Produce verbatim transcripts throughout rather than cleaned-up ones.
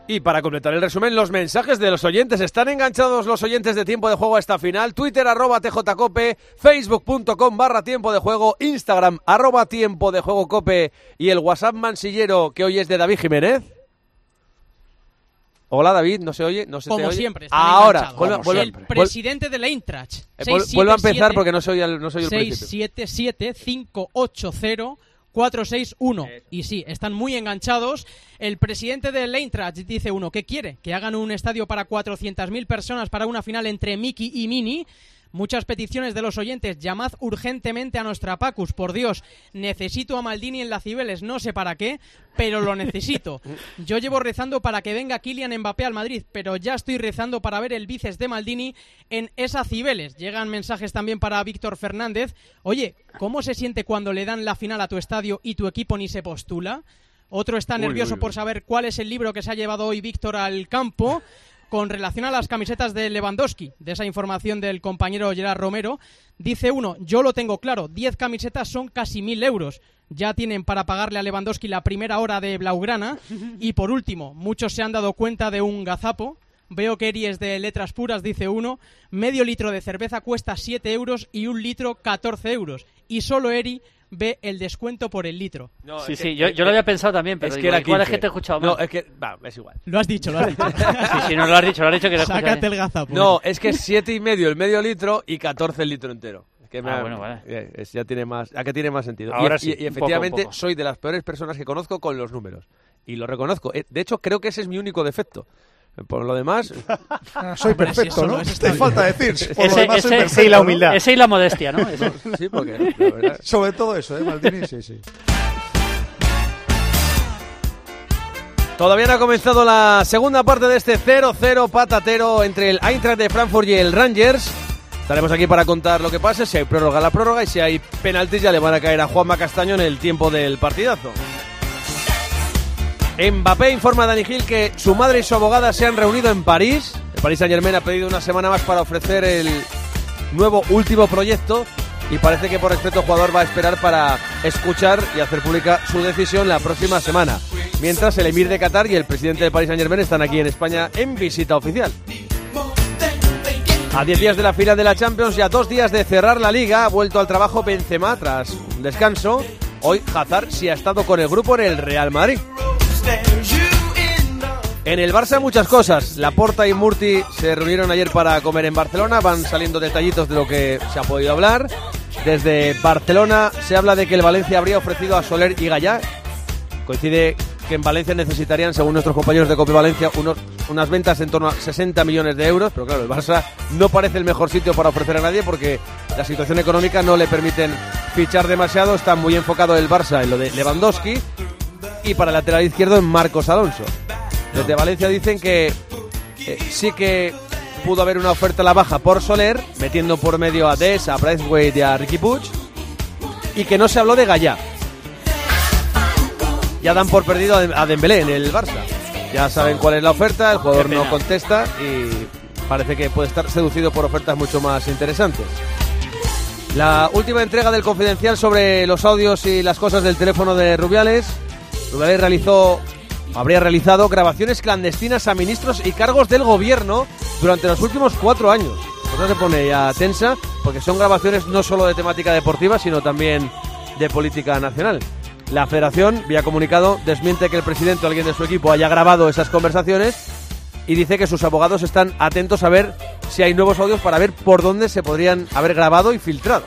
Y para completar el resumen, los mensajes de los oyentes. ¿Están enganchados los oyentes de Tiempo de Juego a esta final? Twitter, arroba tjcope, facebook.com barra Tiempo de Juego, Instagram, arroba Tiempo de Juego Cope y el WhatsApp mansillero que hoy es de David Jiménez. Hola David, ¿no se oye? ¿No se Como te oye? siempre, están ahora, vuelva, vuelva, el presidente de la Eintracht. Eh, vuelva a empezar porque no soy el, no soy el seis principio. siete siete cinco ocho cero cuatro seis uno. Y sí, están muy enganchados. El presidente del Eintracht dice uno, ¿qué quiere? Que hagan un estadio para cuatrocientas mil personas para una final entre Miki y Mini. Muchas peticiones de los oyentes. Llamad urgentemente a nuestra Pacus. Por Dios, necesito a Maldini en la Cibeles. No sé para qué, pero lo necesito. Yo llevo rezando para que venga Kylian Mbappé al Madrid, pero ya estoy rezando para ver el bíceps de Maldini en esa Cibeles. Llegan mensajes también para Víctor Fernández. Oye, ¿cómo se siente cuando le dan la final a tu estadio y tu equipo ni se postula? Otro está nervioso uy, uy, uy. por saber cuál es el libro que se ha llevado hoy Víctor al campo. Con relación a las camisetas de Lewandowski, de esa información del compañero Gerard Romero, dice uno, yo lo tengo claro, diez camisetas son casi mil euros. Ya tienen para pagarle a Lewandowski la primera hora de Blaugrana. Y por último, muchos se han dado cuenta de un gazapo. Veo que Eri es de letras puras, dice uno. Medio litro de cerveza cuesta siete euros y un litro catorce euros. Y solo Eri ve el descuento por el litro. No, sí, sí, que, yo, yo lo había pensado también, pero es que digo, era igual es que te he escuchado mal. No, es que, va, es igual. Lo has dicho, lo has dicho. sí, sí, no lo has dicho, lo has dicho que lo Sácate el gazapo. No, es que es siete y medio el medio litro y catorce el litro entero. Es que me ah, ha, bueno, vale. Es, ya tiene más, ya que tiene más sentido. Ahora y, sí, y, y efectivamente un poco, un poco. soy de las peores personas que conozco con los números. Y lo reconozco. De hecho, creo que ese es mi único defecto. Por lo demás... soy perfecto, ¿no? Te falta decir. Por ese, lo demás ese, soy ese y la humildad. Ese y la modestia, ¿no? Eso. Sí, porque... La verdad... Sobre todo eso, ¿eh, Maldini? Sí, sí. Todavía no ha comenzado la segunda parte de este cero cero patatero entre el Eintracht de Frankfurt y el Rangers. Estaremos aquí para contar lo que pase, si hay prórroga la prórroga y si hay penaltis ya le van a caer a Juanma Castaño en el tiempo del partidazo. Mbappé informa a Dani Gil que su madre y su abogada se han reunido en París. El Paris Saint-Germain ha pedido una semana más para ofrecer el nuevo último proyecto y parece que por respeto al jugador va a esperar para escuchar y hacer pública su decisión la próxima semana. Mientras el emir de Qatar y el presidente del Paris Saint-Germain están aquí en España en visita oficial. A diez días de la final de la Champions y a dos días de cerrar la Liga, ha vuelto al trabajo Benzema tras un descanso. Hoy Hazard sí ha estado con el grupo en el Real Madrid. En el Barça muchas cosas. Laporta y Murti se reunieron ayer para comer en Barcelona. Van saliendo detallitos de lo que se ha podido hablar. Desde Barcelona se habla de que el Valencia habría ofrecido a Soler y Gallá. Coincide que en Valencia necesitarían, según nuestros compañeros de Cope Valencia, unos, unas ventas en torno a sesenta millones de euros. Pero claro, el Barça no parece el mejor sitio para ofrecer a nadie porque la situación económica no le permiten fichar demasiado. Está muy enfocado el Barça en lo de Lewandowski y para el lateral izquierdo en Marcos Alonso. Desde Valencia dicen que eh, sí que pudo haber una oferta a la baja por Soler, metiendo por medio a Dest, a Braithwaite y a Riqui Puig, y que no se habló de Gallá. Ya dan por perdido a Dembélé en el Barça. Ya saben cuál es la oferta, el jugador no contesta y parece que puede estar seducido por ofertas mucho más interesantes. La última entrega del Confidencial sobre los audios y las cosas del teléfono de Rubiales. Rubiales realizó, habría realizado grabaciones clandestinas a ministros y cargos del gobierno durante los últimos cuatro años. Cosa se pone ya tensa porque son grabaciones no solo de temática deportiva, sino también de política nacional. La Federación, vía comunicado, desmiente que el presidente o alguien de su equipo haya grabado esas conversaciones y dice que sus abogados están atentos a ver si hay nuevos audios para ver por dónde se podrían haber grabado y filtrado.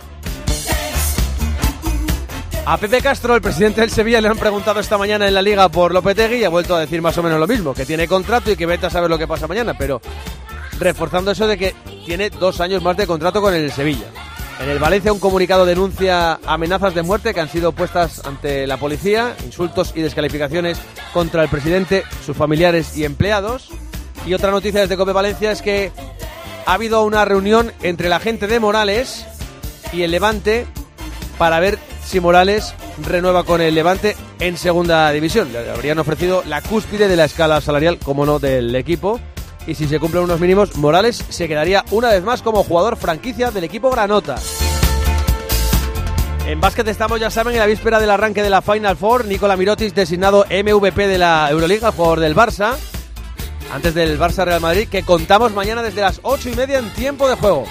A Pepe Castro, el presidente del Sevilla, le han preguntado esta mañana en la Liga por Lopetegui y ha vuelto a decir más o menos lo mismo, que tiene contrato y que vete a saber lo que pasa mañana, pero reforzando eso de que tiene dos años más de contrato con el Sevilla. En el Valencia un comunicado denuncia amenazas de muerte que han sido puestas ante la policía, insultos y descalificaciones contra el presidente, sus familiares y empleados. Y otra noticia desde Cope Valencia es que ha habido una reunión entre la gente de Morales y el Levante para ver si Morales renueva con el Levante en segunda división. Le habrían ofrecido la cúspide de la escala salarial, como no, del equipo. Y si se cumplen unos mínimos, Morales se quedaría una vez más como jugador franquicia del equipo granota. En básquet estamos, ya saben, en la víspera del arranque de la Final Four. Nikola Mirotic designado M V P de la Euroliga, jugador del Barça. antes del Barça Real Madrid, que contamos mañana desde las ocho y media en tiempo de juego.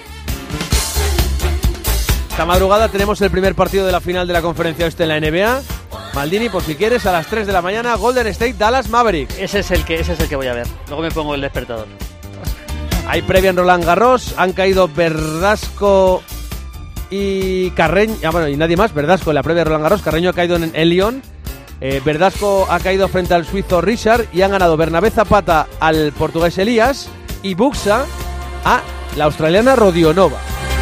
Esta madrugada tenemos el primer partido de la final de la Conferencia Oeste en la N B A. Maldini, por si quieres, a las tres de la mañana, Golden State Dallas Mavericks. Ese es el que ese es el que voy a ver. Luego me pongo el despertador. Hay previa en Roland Garros, han caído Verdasco y Carreño, ah, bueno, y nadie más, Verdasco en la previa de Roland Garros, Carreño ha caído en, en Lyon, eh, Verdasco ha caído frente al suizo Richard y han ganado Bernabé Zapata al portugués Elías y Buxa a la australiana Rodionova.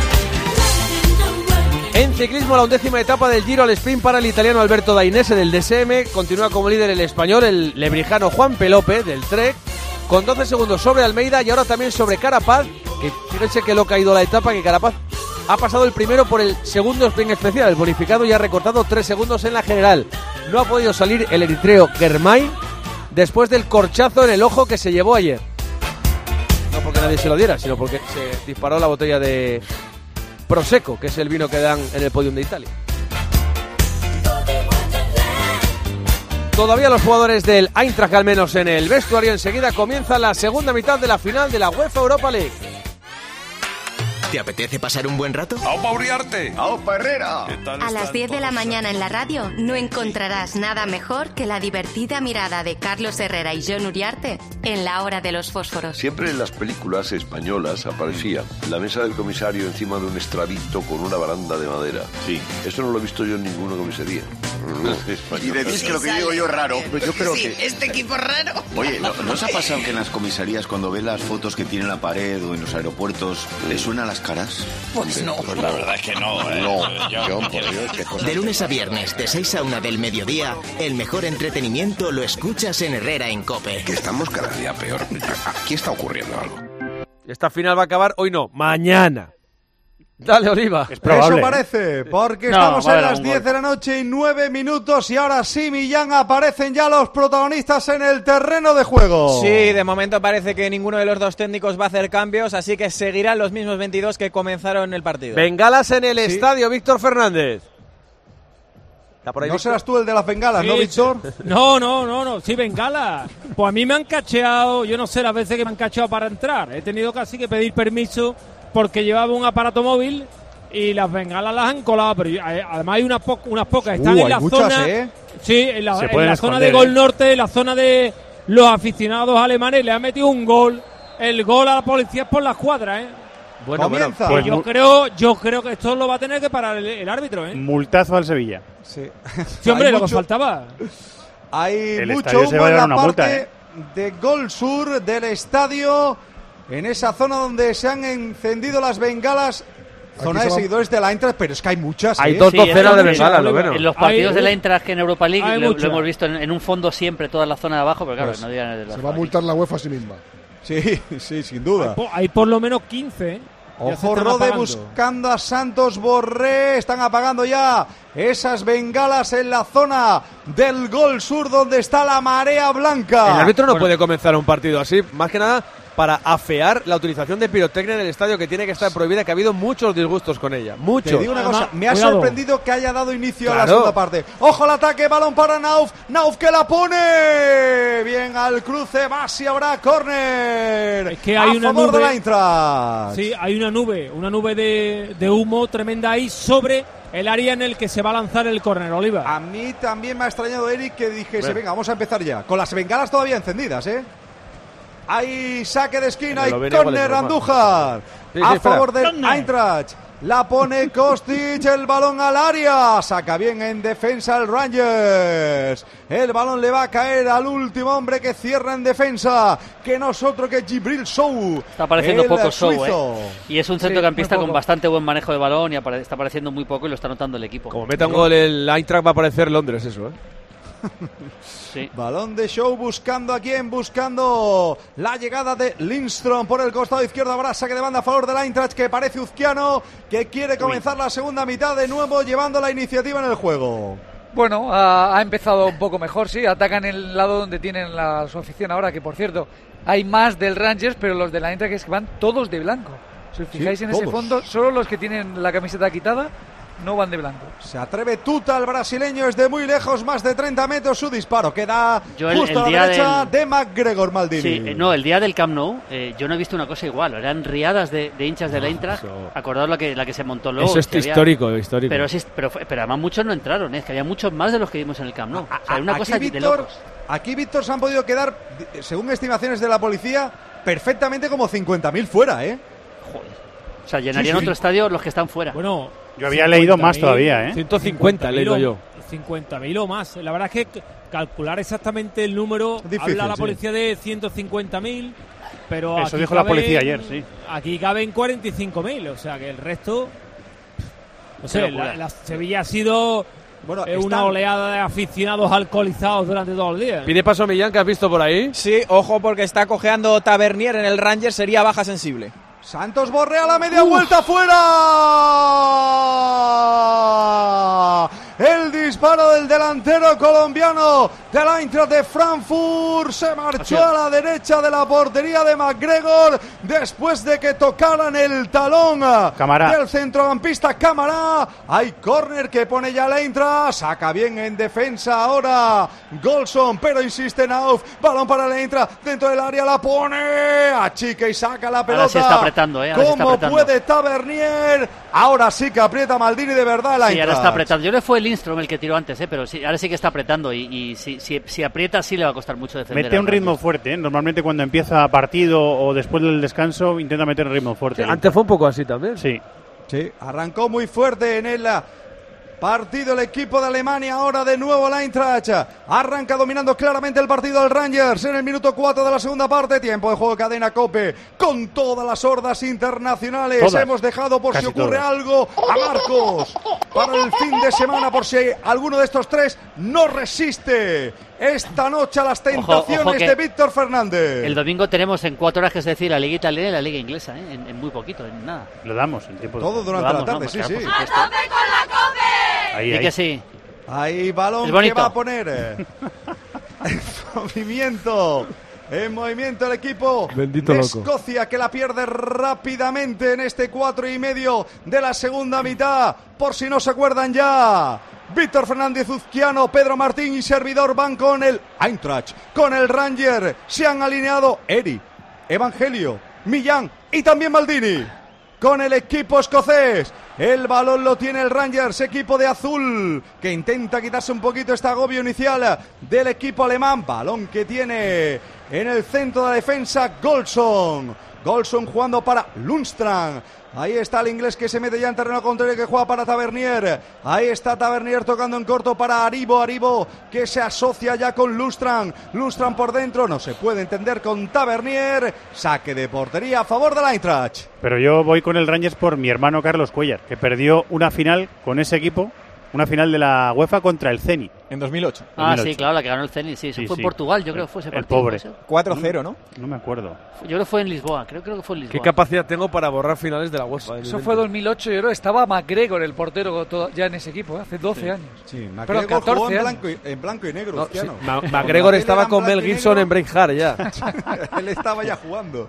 En ciclismo, la undécima etapa del Giro al sprint para el italiano Alberto Dainese del D S M. Continúa como líder el español, el lebrijano Juan Pelope del Trek, con doce segundos sobre Almeida y ahora también sobre Carapaz, que fíjense que lo ha caído la etapa, que Carapaz ha pasado el primero por el segundo sprint especial, el bonificado, y ha recortado tres segundos en la general. No ha podido salir el eritreo Germay después del corchazo en el ojo que se llevó ayer. No porque nadie se lo diera, sino porque se disparó la botella de Prosecco, que es el vino que dan en el podium de Italia. Todavía los jugadores del Eintracht, al menos en el vestuario. Enseguida comienza la segunda mitad de la final de la UEFA Europa League. ¿Te apetece pasar un buen rato? ¡Aupa Uriarte! ¡Aupa Herrera! A las diez de la mañana en la radio no encontrarás nada mejor que la divertida mirada de Carlos Herrera y Jon Uriarte en La Hora de los Fósforos. Siempre en las películas españolas aparecía la mesa del comisario encima de un estrabito con una baranda de madera. Sí. Esto no lo he visto yo en ninguna comisaría. Y decís que lo que digo yo es raro. Pues yo creo sí, que... este equipo es raro. Oye, ¿no, ¿no os ha pasado que en las comisarías, cuando ves las fotos que tiene en la pared o en los aeropuertos, le suenan las caras? Pues no. Pues la verdad es que no, ¿eh? No, John, por Dios, qué cosa. De lunes a viernes, de seis a una del mediodía, el mejor entretenimiento lo escuchas en Herrera en COPE. Que estamos cada día peor. Aquí está ocurriendo algo. Esta final va a acabar hoy, no, mañana. Dale, Oliva. Es probable. Eso parece, porque no, estamos vale, en las diez de la noche y nueve minutos y ahora sí, Millán, aparecen ya los protagonistas en el terreno de juego. Sí, de momento parece que ninguno de los dos técnicos va a hacer cambios, así que seguirán los mismos veintidós que comenzaron el partido. Bengalas en el sí. estadio, Víctor Fernández. Por ahí, no Víctor? Serás tú el de las bengalas, sí, ¿no, Víctor? No, no, no, no, sí, bengalas. Pues a mí me han cacheado, yo no sé las veces que me han cacheado para entrar. He tenido casi que pedir permiso porque llevaba un aparato móvil y las bengalas las han colado, pero además hay unas, po- unas pocas. Están uh, en la muchas, zona, ¿eh? sí, en la, en la zona de ¿eh? Gol Norte, en la zona de los aficionados alemanes. Le han metido un gol, el gol a la policía es por la escuadra, ¿eh? Bueno, bueno, pues yo creo, yo creo que esto lo va a tener que parar el, el árbitro, ¿eh? Multazo al Sevilla. Sí, sí hombre, lo mucho, que faltaba. Hay el mucho humo en la parte multa, ¿eh? de Gol Sur del estadio, en esa zona donde se han encendido las bengalas. Zona de seguidores de la Eintracht, pero es que hay muchas. Hay ¿eh? dos Sí, docenas de en- bengalas, en- lo bueno. En los partidos Hay- de la Eintracht en Europa League hay lo, lo mucho. hemos visto en, en un fondo siempre, toda la zona de abajo, pero claro, Pues, no digan el de los se va a multar la UEFA a sí misma. Sí, sí, sin duda. Hay por, hay por lo menos quince, ¿eh? Ya se Ojo, están Rode apagando. buscando a Santos Borré. Están apagando ya esas bengalas en la zona del Gol Sur, donde está la marea blanca. El árbitro no Bueno, puede comenzar un partido así, más que nada para afear la utilización de pirotecnia en el estadio, que tiene que estar prohibida, que ha habido muchos disgustos con ella. Muchos. Te digo una cosa, me ha Cuidado. sorprendido que haya dado inicio a la Claro. segunda parte. Ojo al ataque, balón para Nauf. Nauf que la pone. Bien al cruce, va si habrá córner. Es que hay a una favor nube. de la Eintracht. Sí, hay una nube, una nube de, de humo tremenda ahí sobre el área en el que se va a lanzar el córner, Oliva. A mí también me ha extrañado, Eric, que dijese, venga, vamos a empezar ya. Con las bengalas todavía encendidas, ¿eh? Hay saque de esquina y Lo viene igual córner de normal. Andújar. Sí, sí, a espera. favor del Córner. Eintracht. La pone Kostic, el balón al área. Saca bien en defensa el Rangers. El balón le va a caer al último hombre que cierra en defensa, que no es otro que Gibril Sou. Está apareciendo el poco Sou, suizo. ¿eh? Y es un Sí, centrocampista muy con poco. bastante buen manejo de balón y apare- está apareciendo muy poco y lo está notando el equipo. Como meta un gol el Eintracht va a parecer Londres, eso, ¿eh? Sí. Balón de Show buscando a quién, buscando la llegada de Lindström por el costado izquierdo. Habrá saque de banda a favor del Eintracht, que parece Uzquiano, que quiere comenzar la segunda mitad de nuevo, llevando la iniciativa en el juego. Bueno, ha, ha empezado un poco mejor, sí, atacan el lado donde tienen la, su afición ahora, que por cierto, hay más del Rangers, pero los de la Eintracht es que van todos de blanco. Si os fijáis Sí, en todos. ese fondo, solo los que tienen la camiseta quitada no van de blanco. Se atreve Tuta, el brasileño, es de muy lejos, más de treinta metros su disparo. Queda Yo el, justo el a la derecha del... de McGregor, Maldini. Sí, eh, no, el día del Camp Nou, eh, yo no he visto una cosa igual. Eran riadas de, de hinchas del Eintracht. Eso... Acordaos la que, la que se montó luego. Eso es que histórico, había... histórico. Pero, sí, pero, pero además muchos no entraron, ¿eh? Es que había muchos más de los que vimos en el Camp Nou. A, a, o sea, una aquí, cosa Víctor, de locos. Aquí, Víctor, se han podido quedar, según estimaciones de la policía, perfectamente como cincuenta mil fuera, ¿eh? Joder. O sea, llenarían Sí, sí. otro estadio los que están fuera. Bueno, yo había leído más todavía, ¿eh? ciento cincuenta he leído yo. cincuenta mil o más. La verdad es que calcular exactamente el número, difícil, habla la sí. policía de ciento cincuenta mil, pero Eso aquí dijo la caben- policía ayer, sí. Aquí caben cuarenta y cinco mil, o sea que el resto... No Qué sé, locura. la, la Sevilla ha sido Bueno, eh, están- una oleada de aficionados alcoholizados durante todo el día. Pide paso Millán, que has visto por ahí. Sí, ojo porque está cojeando Tavernier en el Rangers, sería baja sensible. Santos Borré a la media vuelta fuera. El disparo del delantero colombiano del Eintracht de Frankfurt se marchó a la derecha de la portería de McGregor después de que tocaran el talón Camará. del centrocampista Camará. Hay córner que pone ya el Eintracht, saca bien en defensa ahora Golson, pero insiste Nauf, balón para el Eintracht dentro del área, la pone, achica y saca la pelota. Ahora sí está apretando, ¿eh? Ahora sí está ¿Cómo apretando. puede Tavernier? Ahora sí que aprieta Maldini de verdad el Sí, Eintracht. ahora está apretando. Yo creo que fue el Lindstrom el que tiró antes, ¿eh? Pero sí, ahora sí que está apretando y, y si, si, si aprieta sí le va a costar mucho defender. Mete al un ritmo Rangers. fuerte, ¿eh? Normalmente cuando empieza partido o después del descanso intenta meter un ritmo fuerte. Antes fue un poco así también. Sí. Sí, arrancó muy fuerte en el partido el equipo de Alemania, ahora de nuevo el Eintracht. Arranca dominando claramente el partido del Rangers en el minuto cuatro de la segunda parte. Tiempo de juego cadena COPE con todas las hordas internacionales. Todas. Hemos dejado por Casi si ocurre todas. algo a Marcos para el fin de semana, por si alguno de estos tres no resiste esta noche a las tentaciones ojo que de Víctor Fernández. El domingo tenemos en cuatro horas, que es decir, la Liga Italiana y la Liga Inglesa, ¿eh? en, en muy poquito, en nada. Lo damos en tiempo. Todo durante Lo damos, la tarde, ¿no? sí, Claro, sí. por supuesto. Ahí, Y ahí. que sí. Ahí balón Es bonito. que va a poner eh, en movimiento. En movimiento el equipo Bendito de loco. Escocia, que la pierde rápidamente en este cuatro y medio de la segunda mitad. Por si no se acuerdan ya, Víctor Fernández, Uzquiano, Pedro Martín y servidor van con el Eintracht, con el Ranger. Se han alineado Eri, Evangelio, Millán y también Maldini con el equipo escocés. El balón lo tiene el Rangers, equipo de azul, que intenta quitarse un poquito este agobio inicial del equipo alemán. Balón que tiene en el centro de la defensa Golson. Golson jugando para Lundstrand. Ahí está el inglés que se mete ya en terreno contrario, que juega para Tavernier. Ahí está Tavernier tocando en corto para Aribo. Aribo que se asocia ya con Lundstrand. Lundstrand por dentro, no se puede entender con Tavernier. Saque de portería a favor del Eintracht. Pero yo voy con el Rangers por mi hermano Carlos Cuellar, que perdió una final con ese equipo, una final de la UEFA contra el Zenit. En dos mil ocho. Ah, dos mil ocho. sí, claro, la que ganó el Zenit, sí, eso Sí, fue sí. en Portugal, yo creo que fue ese El partido. pobre. ¿puede ser? cuatro cero, ¿no? No me acuerdo. Yo creo que fue en Lisboa, creo, creo que fue en ¿Qué Lisboa. capacidad tengo para borrar finales de la UEFA? Eso fue dos mil ocho, yo creo. Estaba McGregor, el portero, todo- ya en ese equipo, ¿eh? hace doce años. Sí, Pero McGregor jugó catorce en años. blanco, y, en blanco y negro. No, Uzquiano. sí, Ma- McGregor Él estaba era con Mel blanco y Gibson negro. en Braveheart ya. Él estaba ya jugando.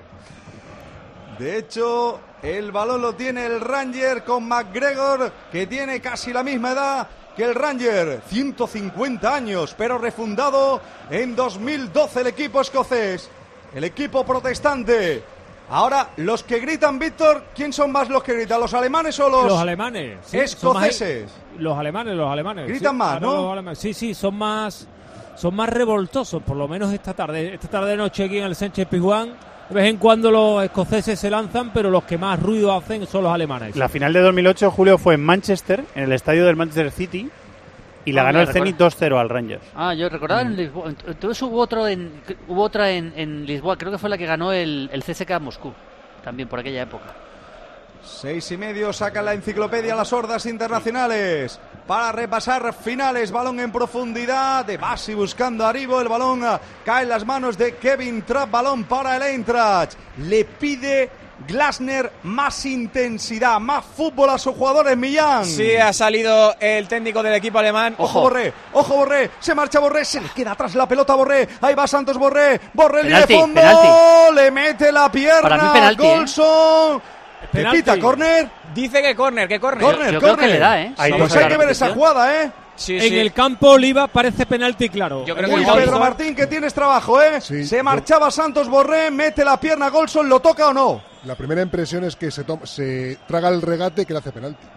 De hecho, el balón lo tiene el Ranger con McGregor, que tiene casi la misma edad que el Ranger, ciento cincuenta años, pero refundado en dos mil doce el equipo escocés, el equipo protestante. Ahora, los que gritan, Víctor, ¿quién son más los que gritan? ¿Los alemanes o los, Los alemanes. sí, son más- escoceses? los alemanes, los alemanes. Gritan sí, más, claro, ¿no? los alemanes. Sí, sí, son más, son más revoltosos, por lo menos esta tarde. Esta tarde noche aquí en el Sánchez Pizjuán, de vez en cuando los escoceses se lanzan, pero los que más ruido hacen son los alemanes. La final de dos mil ocho, Julio, fue en Manchester, en el estadio del Manchester City, y la Ah, ganó me el Zenit recuerdo. dos cero al Rangers. Ah, yo recordaba en Lisboa. Entonces hubo otro en, hubo otra en, en Lisboa, creo que fue la que ganó el, el C S K Moscú, también por aquella época. Seis y medio, saca la enciclopedia las hordas internacionales para repasar finales. Balón en profundidad de Basi buscando a Aribo. El balón ah, cae en las manos de Kevin Trapp. Balón para el Eintracht. Le pide Glasner más intensidad, más fútbol a sus jugadores, Millán. Sí, ha salido el técnico del equipo alemán. Ojo Borré, ojo Borré, se marcha Borré, se le queda atrás la pelota a Borré, ahí va Santos Borré, Borré línea de Penalti, fondo, penalti. le mete la pierna, Para mí penalti, ¿eh? Golson, que Penalti. pita córner. Dice que córner, que córner. Córner, Yo córner. creo que le da, ¿eh? Ahí Vamos pues a hay la que ver esa repetición. jugada, ¿eh? Sí, En sí. el campo Oliva parece penalti claro. Yo creo Uy, que Pedro Golson- Martín, que tienes trabajo, ¿eh? Sí, Se yo- marchaba Santos Borré, mete la pierna a Golson, ¿lo toca o no? La primera impresión es que se, toma- se traga el regate y que le hace penalti.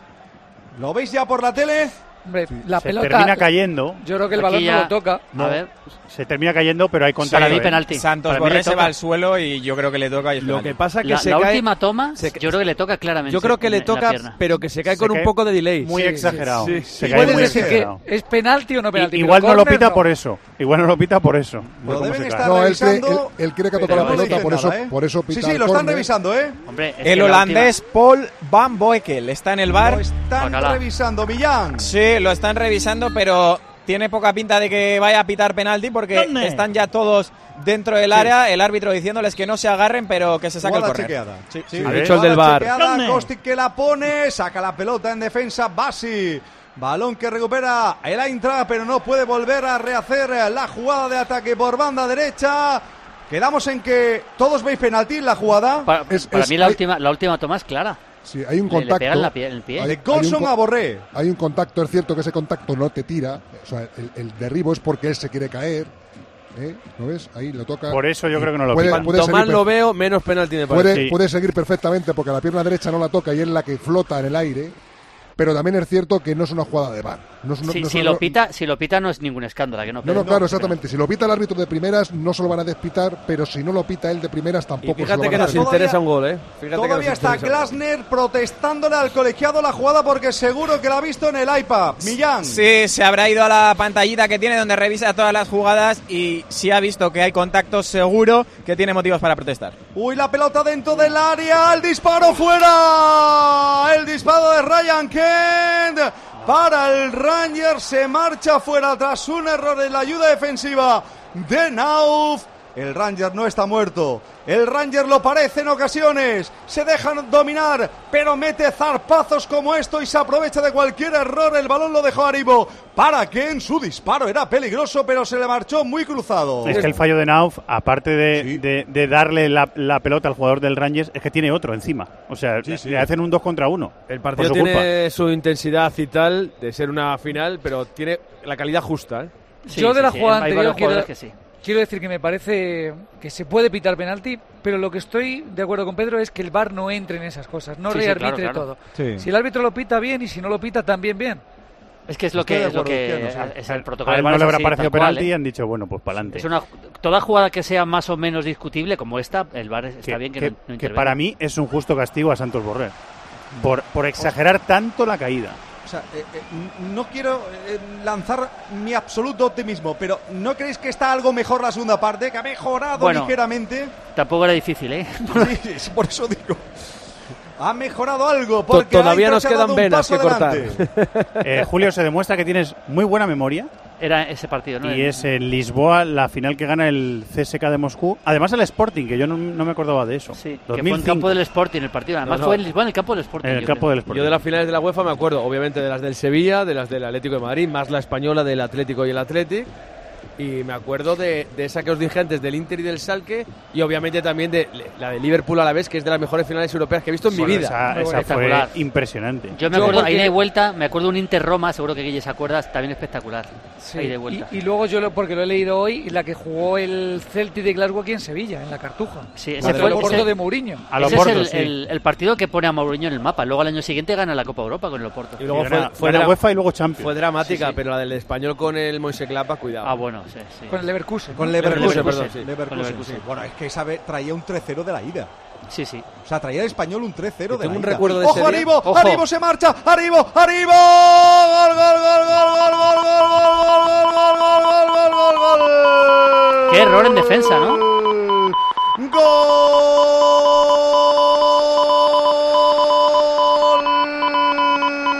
¿Lo veis ya por la tele? Hombre, la Se pelota. termina cayendo. Yo creo que el Aquí balón ya- no lo toca. A ver, Se termina cayendo, pero hay contacto. para mí ¿eh? penalti. Santos Para mí Borré le se toca. va al suelo y yo creo que le toca y es Lo penalti. que pasa que la, se la cae... última toma, se- yo creo que le toca claramente. Yo creo que en- le en la toca, pierna. pero que se cae Se con un cae poco de delay. Muy Sí, exagerado. sí, sí. Se Y cae Puedes muy decir que exagerado. es penalti o no penalti. I- pero Igual no lo córner, pita no. por eso. Igual no lo pita por eso. por Lo cómo deben se cae. estar No, él cree, él, revisando. él cree que ha tocado pero la no le pelota, dicen por eso, nada, ¿eh? por eso Sí, pita sí, el lo están córner. revisando, ¿eh? Hombre, es El que la holandés Paul Van Boekel está en el Lo bar. están Ojalá. revisando, Millán. Sí, lo están revisando, pero tiene poca pinta de que vaya a pitar penalti porque ¿Dónde? están ya todos dentro del área, el árbitro diciéndoles que no se agarren, pero que se saque el Jugada córner. chequeada. Sí, Sí, Ha dicho el jugada del VAR. chequeada, ¿Dónde? Kostic que la pone, saca la pelota en defensa, Basi. Balón que recupera el Eintracht, pero no puede volver a rehacer la jugada de ataque por banda derecha. Quedamos en que todos veis penalti en la jugada. Para, Es- para es- mí la hay- última, la última toma es clara. Sí, hay un Le- le contacto. pegan la pie- el pie. Hay- De hay un Golson co- a Borré. Hay un contacto, es cierto que ese contacto no te tira. O sea, el, el derribo es porque él se quiere caer. ¿eh? ¿Lo ves? Ahí lo toca. Por eso yo creo que no lo puede, pitan. puede Cuanto seguir más lo per- veo, menos penalti me parece. puede, Sí. puede seguir perfectamente porque la pierna derecha no la toca y es la que flota en el aire. Pero también es cierto que no es una jugada de V A R. No es una- Si, no es si una- lo pita, si lo pita no es ningún escándalo, que no. No, pero no, claro, exactamente. Si lo pita el árbitro de primeras, no se lo van a despitar, pero si no lo pita él de primeras, Y tampoco se lo fíjate van que a nos despitar. interesa un gol, ¿eh? Fíjate que Todavía nos está interesa un gol. Glasner protestándole al colegiado la jugada porque seguro que la ha visto en el iPad. Millán. Sí, se habrá ido a la pantallita que tiene donde revisa todas las jugadas y si ha visto que hay contactos, seguro que tiene motivos para protestar. Uy, la pelota dentro del área, el disparo fuera, el disparo de Ryan Kent para el Rangers, se marcha fuera tras un error en la ayuda defensiva de Nauf. El Ranger no está muerto, el Ranger lo parece en ocasiones, se dejan dominar, pero mete zarpazos como esto y se aprovecha de cualquier error. El balón lo dejó Aribo para que en su disparo era peligroso, pero se le marchó muy cruzado. Es que el fallo de Nauf, aparte de, de, de darle la, la pelota al jugador del Rangers, es que tiene otro encima. O sea, Sí, sí. le hacen un dos contra uno. El partido por su tiene su intensidad y tal de ser una final, pero tiene la calidad justa, ¿eh? Sí, Yo de sí, la sí, jugada hay anterior varios quiero, jugadores que sí. quiero decir que me parece que se puede pitar penalti, pero lo que estoy de acuerdo con Pedro es que el V A R no entre en esas cosas, no Sí, sí, rearbitre claro, claro. todo. Sí. Si el árbitro lo pita bien y si no lo pita también bien. Es que es lo Estoy que de es lo acuerdo, que entiendo, sí. es el A protocolo. él del no V A R le es habrá así, parecido tal cual, penalti ¿eh? y han dicho, bueno, pues para adelante. Es una toda jugada que sea más o menos discutible como esta, el V A R está que, bien que, que- no, no que intervenga. para mí es un justo castigo a Santos Borré. Por, por exagerar tanto la caída. O sea, eh, eh, no quiero eh, lanzar mi absoluto optimismo, pero ¿no creéis que está algo mejor la segunda parte? Que ha mejorado Bueno. ligeramente. Tampoco era difícil, ¿eh? Sí, sí, por eso digo. Ha mejorado algo. To- Porque Todavía Eintracht nos se ha quedan dado un venas paso que cortar. adelante. Eh, Julio, se demuestra que tienes muy buena memoria Era ese partido, ¿no? y es en Lisboa la final que gana el C S K de Moscú. Además el Sporting, que yo no, no me acordaba de eso. Sí, que dos fue mil en cinco. campo del Sporting el partido. Además No, no. fue en Lisboa, en el campo del Sporting. En el yo campo creo. del Sporting. Yo de las finales de la UEFA me acuerdo, obviamente, de las del Sevilla, de las del Atlético de Madrid, más la española del Atlético y el Athletic. Y me acuerdo de, de esa que os dije antes, del Inter y del Schalke, y obviamente también de la de Liverpool a la vez, que es de las mejores finales europeas que he visto en mi Bueno, vida. Esa, Muy esa fue espectacular. impresionante. Yo me Yo acuerdo, porque- ahí de vuelta, me acuerdo un Inter-Roma, seguro que Guille se acuerda, también espectacular. Ahí de vuelta. Y, y luego yo, lo, porque lo he leído hoy, la que jugó el Celtic de Glasgow aquí en Sevilla, en la Cartuja. Sí, Ese ese fue el fue- Oporto ese- de Mourinho. A lo Ese Porto, es el, sí. el- el partido que pone a Mourinho en el mapa. Luego al año siguiente gana la Copa Europa con el Oporto. Y luego Y fue, gana- fue, gana dra- UEFA y luego Champions. fue dramática, Sí, sí. pero la del español con el Moiseclapa, cuidado. Ah, bueno, sí, sí. Con el Leverkusen. Con Leverkusen, Leverkusen, perdón, sí. Leverkusen, Con Leverkusen. sí. Bueno, es que esa vez traía un tres cero de la ida. Sí, sí. O sea, traía el español un tres cero Yo de tengo la un ida. recuerdo de ¡Ojo, ese día. Aribo! ¡Ojo! ¡Aribo se marcha! ¡Aribo! ¡Aribo! ¡Gol, gol, gol, gol, gol, gol, gol, gol, gol, gol, gol, gol, gol, gol! Qué error en defensa, ¿no? ¡Gol!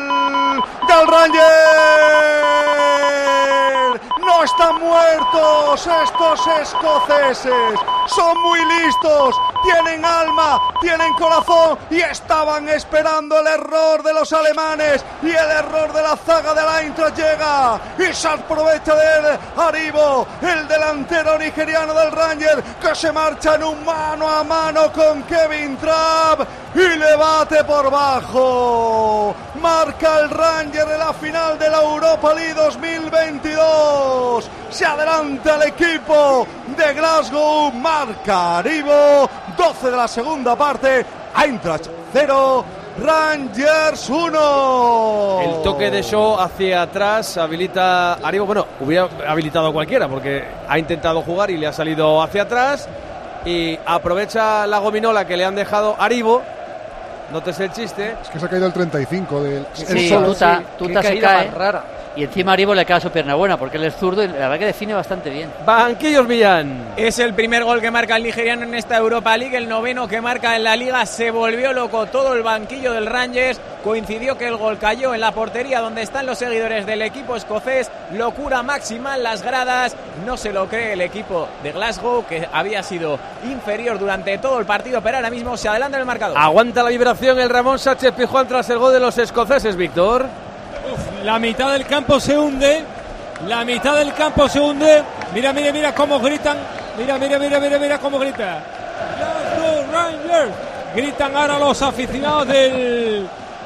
¡Del Ranger! ¡No está muerto! listos estos escoceses, son muy listos, tienen alma, tienen corazón y estaban esperando el error de los alemanes y el error de la zaga de la Eintracht llega y se aprovecha de él Aribo, el delantero nigeriano del Rangers, que se marcha en un mano a mano con Kevin Trapp y le bate por bajo. Marca el Rangers en la final de la Europa League dos mil veintidós. Se adelanta el equipo de Glasgow. Marca Aribo. doce de la segunda parte. Eintracht cero. Rangers uno. El toque de Shaw hacia atrás habilita a Aribo. Bueno, hubiera habilitado a cualquiera porque ha intentado jugar y le ha salido hacia atrás. Y aprovecha la gominola que le han dejado Aribo. Nótese el chiste. Es que se ha caído el treinta y cinco del. Sí, Tuta, Tuta se cae. Rara. Y encima Aribo le cae su pierna buena porque él es zurdo y la verdad que define bastante bien. Banquillos Millán. Es el primer gol que marca el nigeriano en esta Europa League, el noveno que marca en la Liga. Se volvió loco todo el banquillo del Rangers. Coincidió que el gol cayó en la portería donde están los seguidores del equipo escocés. Locura máxima en las gradas. No se lo cree el equipo de Glasgow, que había sido inferior durante todo el partido, pero ahora mismo se adelanta en el marcador. Aguanta la vibración el Ramón Sánchez Pizjuán tras el gol de los escoceses, Víctor. Uf, la mitad del campo se hunde. La mitad del campo se hunde. Mira, mira, mira cómo gritan. Mira, mira, mira, mira, mira cómo grita. Glasgow Rangers. Gritan ahora los aficionados del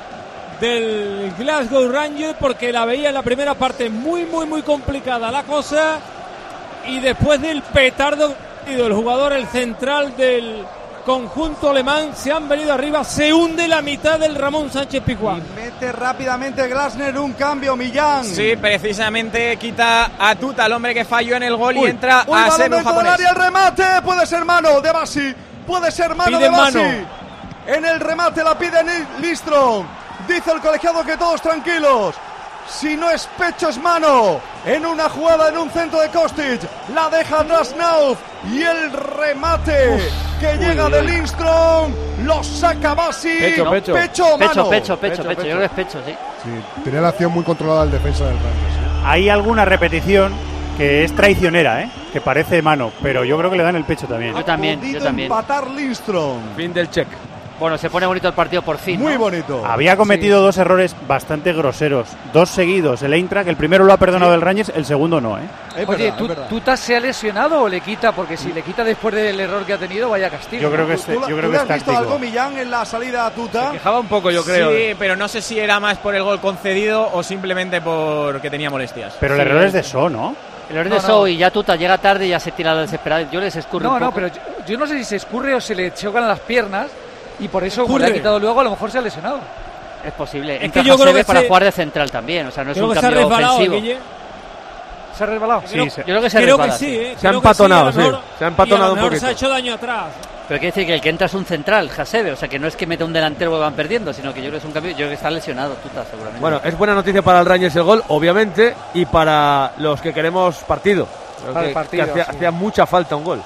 del Glasgow Rangers porque la veía en la primera parte muy, muy, muy complicada la cosa. Y después del petardo el jugador, el central del conjunto alemán, se han venido arriba, se hunde la mitad del Ramón Sánchez Pizjuán. Y mete rápidamente Glasner un cambio, Millán. Sí, precisamente quita a Tuta, el hombre que falló en el gol, uy, y entra uy, a Senu japonés. Área, el remate, puede ser mano de Basi, puede ser mano Pide de Basi. mano. En el remate la pide Lindström. Dice el colegiado que todos tranquilos. Si no es pecho, es mano. En una jugada, en un centro de Kostic. La deja atrás Nauf. Y el remate Uf, que uy, llega uy, de Lindström. Lo saca Basi. Pecho, pecho. Pecho o mano. Pecho, pecho, pecho, pecho. Yo creo que es pecho, sí. Sí, tenía la acción muy controlada el defensa del Rangers. Hay alguna repetición que es traicionera, ¿eh? Que parece mano, pero yo creo que le dan el pecho también. Yo también, yo también. Empatar Lindström. Fin del check. Bueno, se pone bonito el partido por fin, muy ¿no? bonito. Había cometido sí. dos errores bastante groseros, dos seguidos. El Eintracht, el primero lo ha perdonado sí. el Rangers, el segundo no, ¿eh? Es Oye, verdad, ¿tú, ¿Tuta se ha lesionado o le quita? Porque si le quita después del error que ha tenido, vaya castigo. Yo creo que es, ¿Tú, tú, yo creo ¿tú que has es visto táctico. algo, Millán, en la salida a Tuta? Se quejaba un poco, yo creo. Sí, pero no sé si era más por el gol concedido o simplemente porque tenía molestias. Pero el sí, error es de So, ¿no? El error no, de no. So y ya Tuta llega tarde y ya se tira la desesperada. Yo les escurre no, un poco. No, pero yo, yo no sé si se escurre o se le chocan las piernas. Y por eso, como le ha quitado luego, a lo mejor se ha lesionado. Es posible. Es Entra que yo creo que para se... jugar de central también. O sea, no es creo un que cambio se ha resbalado, ofensivo. Guille. ¿Se ha resbalado? Sí, creo, se... Yo creo que se ha creo resbalado. Que sí, ¿eh? Se ha empatonado, sí. Mejor, se ha empatonado un poquito. Se ha hecho daño atrás. Pero quiere decir que el que entra es un central, Hasebe. O sea, que no es que meta un delantero y van perdiendo, sino que yo creo que es un cambio. Yo creo que está lesionado, Tuta, seguramente. Bueno, es buena noticia para el Rangers el gol, obviamente, y para los que queremos partido. Para que, el partido, que hacía, sí. hacía mucha falta un gol.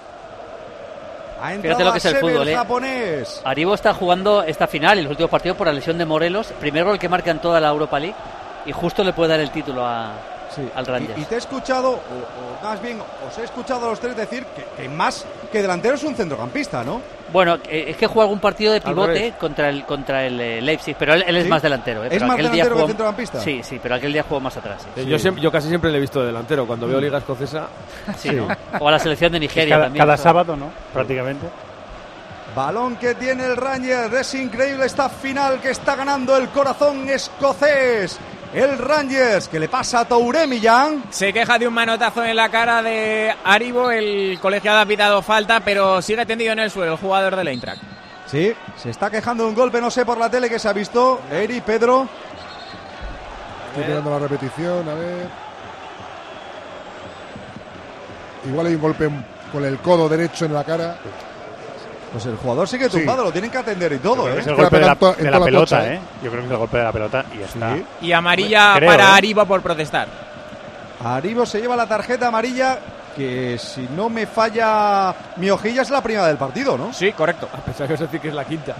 Fíjate lo que es el fútbol, ¿eh? Japonés. Aribo está jugando esta final y los últimos partidos por la lesión de Morelos. Primer gol que marca en toda la Europa League y justo le puede dar el título a, sí. al Rangers. Y, y te he escuchado, o, o más bien, os he escuchado a los tres decir que, que más que delantero es un centrocampista, ¿no? Bueno, eh, es que juega algún partido de pivote contra el contra el eh, Leipzig, pero él, él es ¿Sí? más delantero. ¿eh? ¿Es pero más aquel delantero día jugó, que centrocampista? Sí, sí, pero aquel día jugó más atrás. Sí. Sí. Yo, siempre, yo casi siempre le he visto de delantero, cuando veo Liga Escocesa. Sí, sí. ¿no? O a la selección de Nigeria cada, también. Cada sábado, ¿no? Prácticamente. Balón que tiene el Rangers, es increíble esta final que está ganando el corazón escocés. El Rangers que le pasa a Touré, Millán. Se queja de un manotazo en la cara de Aribo, el colegiado ha pitado falta, pero sigue tendido en el suelo el jugador del Eintracht. Sí, se está quejando de un golpe, no sé por la tele que se ha visto. Eri, Pedro. Estoy mirando la repetición, a ver. Igual hay un golpe con el codo derecho en la cara. Pues el jugador sigue tumbado, sí. Lo tienen que atender y todo, ¿eh? Es el golpe de la, de la pelota, tocha, ¿eh? Yo creo que es el golpe de la pelota y ya sí. está. Y amarilla creo, para ¿eh? Aribo por protestar. Aribo se lleva la tarjeta amarilla, que si no me falla mi hojilla es la primera del partido, ¿no? Sí, correcto. A pesar que os decir que es la quinta.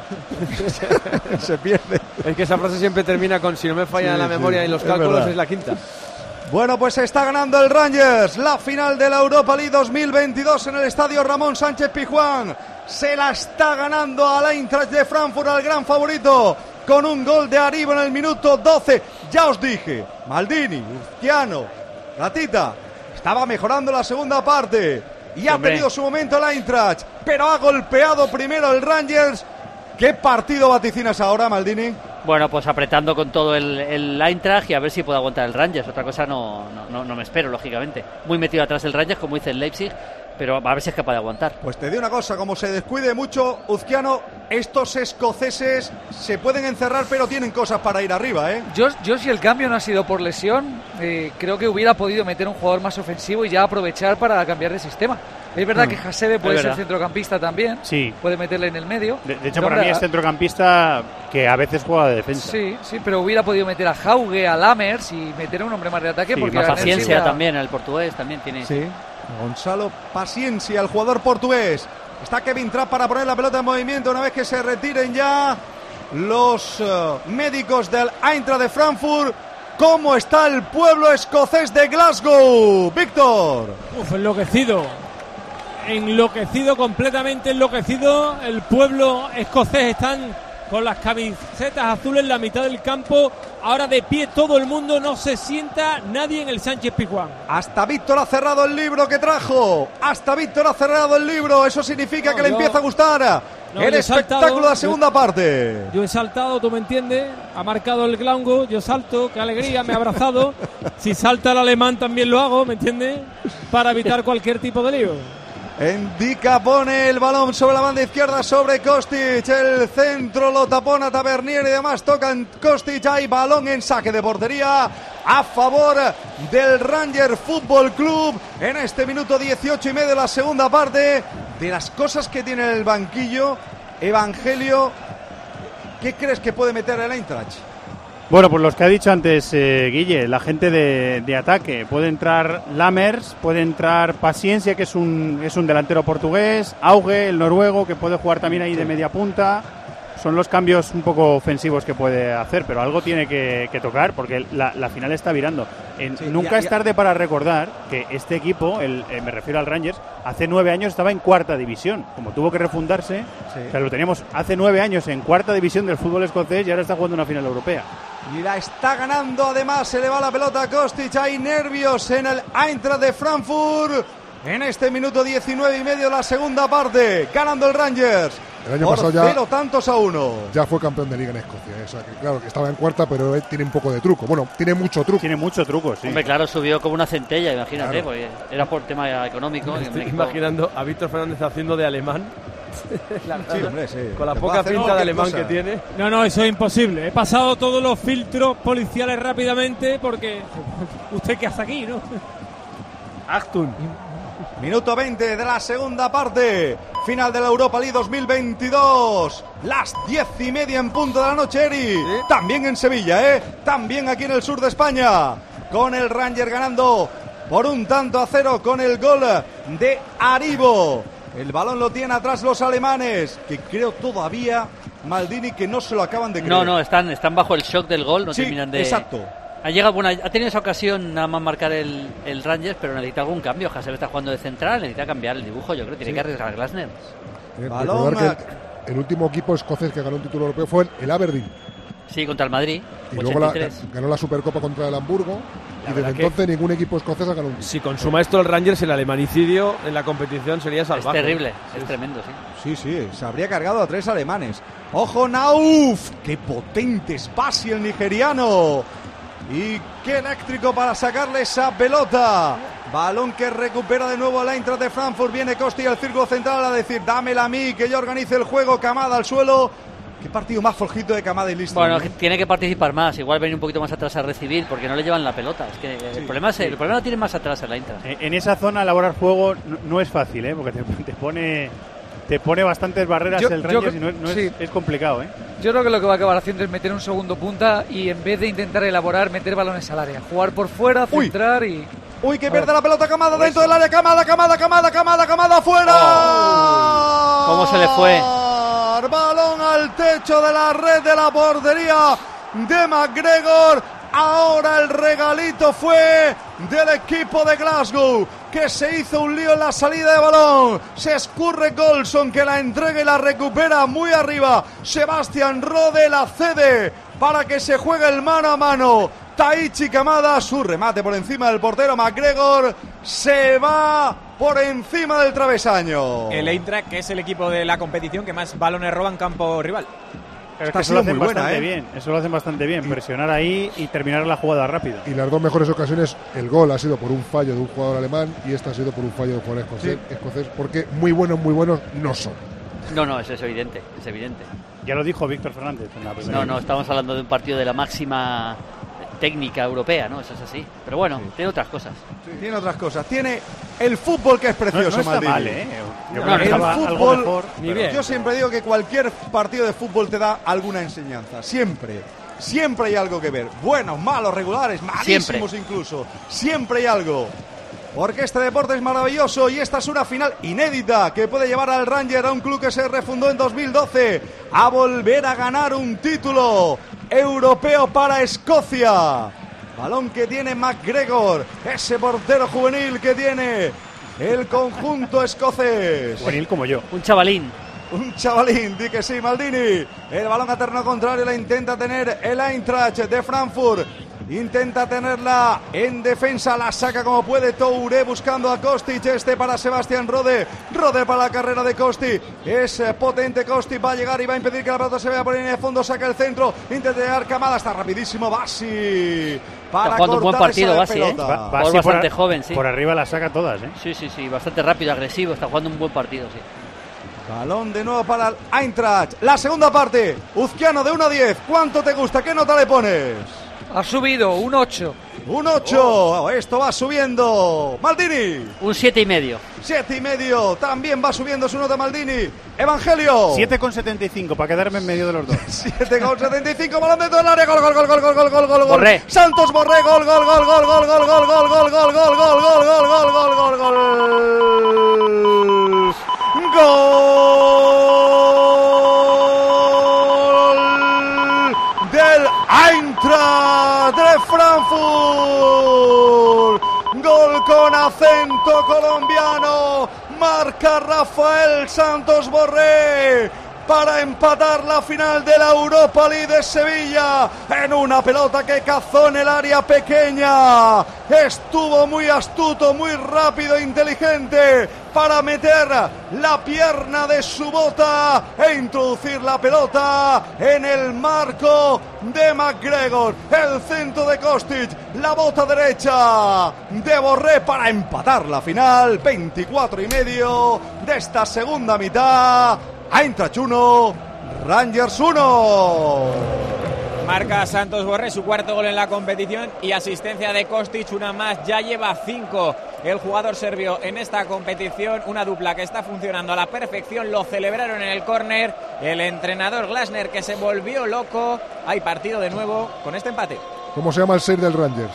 Se pierde. Es que esa frase siempre termina con si no me falla sí, la memoria sí, y los cálculos es, es la quinta. Bueno, pues está ganando el Rangers la final de la Europa League dos mil veintidós en el estadio Ramón Sánchez Pizjuán. Se la está ganando al Eintracht de Frankfurt, al gran favorito, con un gol de Aribo en el minuto doce. Ya os dije, Maldini, Urquiano, Gatita, estaba mejorando la segunda parte y ha tenido su momento el Eintracht, pero ha golpeado primero el Rangers. ¿Qué partido vaticinas ahora, Maldini? Bueno, pues apretando con todo el, el Eintracht y a ver si puede aguantar el Rangers. Otra cosa no, no, no, no me espero, lógicamente. Muy metido atrás el Rangers, como dice el Leipzig, pero a ver si es capaz de aguantar. Pues te digo una cosa, como se descuide mucho Uzquiano, estos escoceses se pueden encerrar, pero tienen cosas para ir arriba, ¿eh? Yo, yo si el cambio no ha sido por lesión, eh, creo que hubiera podido meter un jugador más ofensivo y ya aprovechar para cambiar de sistema. Es verdad mm. que Hasebe puede ser centrocampista también, sí. puede meterle en el medio. De, de hecho, para mí es centrocampista que a veces juega de defensa. Sí, sí, pero hubiera podido meter a Hauge, a Lammers y meter a un hombre más de ataque. Sí, porque más paciencia era... también, el portugués también tiene. Sí, Gonzalo Paciencia, el jugador portugués. Está Kevin Trapp para poner la pelota en movimiento una vez que se retiren ya los uh, médicos del Eintracht de Frankfurt. ¿Cómo está el pueblo escocés de Glasgow, Víctor? Uf, enloquecido. Enloquecido, completamente enloquecido. El pueblo escocés están con las camisetas azules en la mitad del campo. Ahora de pie todo el mundo, no se sienta nadie en el Sánchez Pizjuán. Hasta Víctor ha cerrado el libro que trajo. Hasta Víctor ha cerrado el libro. Eso significa no, que yo, le empieza a gustar no, el espectáculo saltado, de la segunda yo, parte. Yo he saltado, tú me entiendes. Ha marcado el Glasgow, yo salto, qué alegría, me ha abrazado. Si salta el alemán también lo hago, ¿me entiendes? Para evitar cualquier tipo de lío. Endika pone el balón sobre la banda izquierda sobre Kostic, el centro lo tapona Tavernier y demás tocan Kostic, hay balón en saque de portería a favor del Rangers Fútbol Club en este minuto dieciocho y medio de la segunda parte. De las cosas que tiene el banquillo, Evangelio, ¿qué crees que puede meter el Eintracht? Bueno, pues los que ha dicho antes eh, Guille, la gente de, de ataque. Puede entrar Lammers, puede entrar Paciencia, que es un, es un delantero portugués, Auge, el noruego, que puede jugar también ahí de media punta. Son los cambios un poco ofensivos que puede hacer, pero algo tiene que, que tocar, porque la, la final está virando. En, sí, nunca ya, es tarde ya. para recordar que este equipo, el, eh, me refiero al Rangers, hace nueve años estaba en cuarta división. Como tuvo que refundarse, sí. o sea, lo teníamos hace nueve años en cuarta división del fútbol escocés y ahora está jugando una final europea. Y la está ganando, además se le va la pelota a Kostic, hay nervios en el Eintracht de Frankfurt en este minuto diecinueve y medio de la segunda parte, ganando el Rangers el año por pasado ya, cero tantos a uno. Ya fue campeón de liga en Escocia, ¿eh? O sea, que claro, que estaba en cuarta, pero él tiene un poco de truco, bueno, tiene mucho truco. Tiene mucho truco, sí. Hombre, claro, subió como una centella, imagínate, claro. Porque era por tema económico. Me estoy imaginando a Víctor Fernández haciendo de alemán. La sí, hombre, sí. Con la poca pinta de alemán cosa. que tiene. No, no, eso es imposible. He pasado todos los filtros policiales rápidamente porque usted qué hace aquí, ¿no? Achtung. Minuto veinte de la segunda parte. Final de la Europa League dos mil veintidós. Las diez y media en punto de la noche, Eri. ¿Sí? También en Sevilla, ¿eh? También aquí en el sur de España. Con el Rangers ganando por un tanto a cero con el gol de Aribo. El balón lo tienen atrás los alemanes, que creo todavía, Maldini, que no se lo acaban de creer. No, no, están, están bajo el shock del gol, no sí, terminan de... exacto. Ha llegado, bueno, ha tenido esa ocasión nada más marcar el, el Rangers, pero necesita algún cambio. Hasebe está jugando de central, necesita cambiar el dibujo, yo creo, tiene sí. que arriesgar a Glasner. Eh, balón a... el, el último equipo escocés que ganó un título europeo fue el Aberdeen. Sí, contra el Madrid. Y luego la, ganó la Supercopa contra el Hamburgo. La y desde entonces ningún equipo escocés ha ganado un título. Si consuma esto el Rangers, el alemanicidio en la competición sería salvaje. Es terrible, sí, es tremendo, Sí, sí. sí, se habría cargado a tres alemanes. ¡Ojo, Nauf! ¡Qué potente es Pasi el nigeriano! Y qué eléctrico para sacarle esa pelota. Balón que recupera de nuevo el Eintracht de Frankfurt. Viene Costi al círculo central a decir, dámela a mí, que yo organice el juego. Kamada al suelo. Qué partido más flojito de Kamada y listo. Bueno, ¿no? Tiene que participar más. Igual venir un poquito más atrás a recibir, porque no le llevan la pelota. Es que sí, el problema es, sí. el problema lo tiene más atrás el Eintracht. En esa zona elaborar juego no, no es fácil, ¿eh? Porque te, te pone... Te pone bastantes barreras yo, el Rangers yo, y no, no sí. es, es complicado, ¿eh? Yo creo que lo que va a acabar haciendo es meter un segundo punta y en vez de intentar elaborar, meter balones al área. Jugar por fuera, centrar y... Uy, que pierde la pelota Kamada dentro del área. Kamada, Kamada, Kamada, Kamada, Kamada, fuera. Oh. ¿Cómo se le fue? Balón al techo de la red de la portería de McGregor. Ahora el regalito fue del equipo de Glasgow, que se hizo un lío en la salida de balón. Se escurre Golson, que la entrega y la recupera muy arriba. Sebastián Rode la cede para que se juegue el mano a mano. Taichi Kamada, su remate por encima del portero. McGregor se va por encima del travesaño. El Eintracht, que es el equipo de la competición que más balones roba en campo rival. Pero es que eso lo hacen bastante buena, ¿eh? bien, eso lo hacen bastante bien, presionar ahí y terminar la jugada rápido. Y las dos mejores ocasiones, el gol ha sido por un fallo de un jugador alemán y esta ha sido por un fallo de un jugador escocés, sí. escocés porque muy buenos, muy buenos no son. No, no, eso es evidente, es evidente. Ya lo dijo Víctor Fernández en la primera. No, no, estamos hablando de un partido de la máxima técnica europea, ¿no? Eso es así. Pero bueno, sí. tiene otras cosas. Sí, tiene otras cosas. Tiene el fútbol, que es precioso, no, no está Maldini. mal, ¿eh? Yo no, el no, fútbol, mejor, yo siempre digo que cualquier partido de fútbol te da alguna enseñanza. Siempre. Siempre hay algo que ver. Buenos, malos, regulares, malísimos siempre. incluso. Siempre hay algo. Porque este deporte es maravilloso y esta es una final inédita que puede llevar al Rangers, a un club que se refundó en dos mil doce, a volver a ganar un título europeo para Escocia. Balón que tiene McGregor, ese portero juvenil que tiene el conjunto escocés. Juvenil como yo. Un chavalín. Un chavalín, di que sí, Maldini. El balón a terreno contrario la intenta tener el Eintracht de Frankfurt. Intenta tenerla en defensa, la saca como puede Touré buscando a Kostic, este para Sebastián Rode, Rode para la carrera de Kostic, es potente Kostic, va a llegar y va a impedir que la pelota se vaya por línea de fondo, saca el centro, intenta llegar Kamada, está rapidísimo Basi para está jugando un buen partido Basi, ¿eh? Va, Basi bastante por, joven, sí. Por arriba la saca todas, ¿eh? Sí, sí, sí, bastante rápido, agresivo, está jugando un buen partido, sí. Balón de nuevo para el Eintracht, la segunda parte, Uzquiano de uno a diez, ¿cuánto te gusta? ¿Qué nota le pones? Ha subido, un ocho. Un ocho, oh. Esto va subiendo. Maldini. Un siete y medio. Siete y medio, también va subiendo su nota Maldini. Evangelio. siete con setenta y cinco, para quedarme en medio de los dos. siete con setenta y cinco, balón dentro del área, gol, gol, gol, gol, gol, gol, gol, gol, Borré. Santos Borré, gol, gol, gol, gol, gol, gol, gol, gol, gol, gol, gol, gol, gol, gol, gol, gol, gol, gol. Del Eintracht de Frankfurt, gol con acento colombiano, marca Rafael Santos Borré para empatar la final de la Europa League de Sevilla en una pelota que cazó en el área pequeña. Estuvo muy astuto, muy rápido e inteligente para meter la pierna de su bota e introducir la pelota en el marco de McGregor. El centro de Kostic, la bota derecha de Borré para empatar la final. veinticuatro y medio de esta segunda mitad. Eintracht uno, Rangers uno. Marca Santos Borré su cuarto gol en la competición y asistencia de Kostic, una más, ya lleva cinco el jugador serbio en esta competición, una dupla que está funcionando a la perfección, lo celebraron en el córner el entrenador Glasner, que se volvió loco. Hay partido de nuevo con este empate. ¿Cómo se llama el seis del Rangers?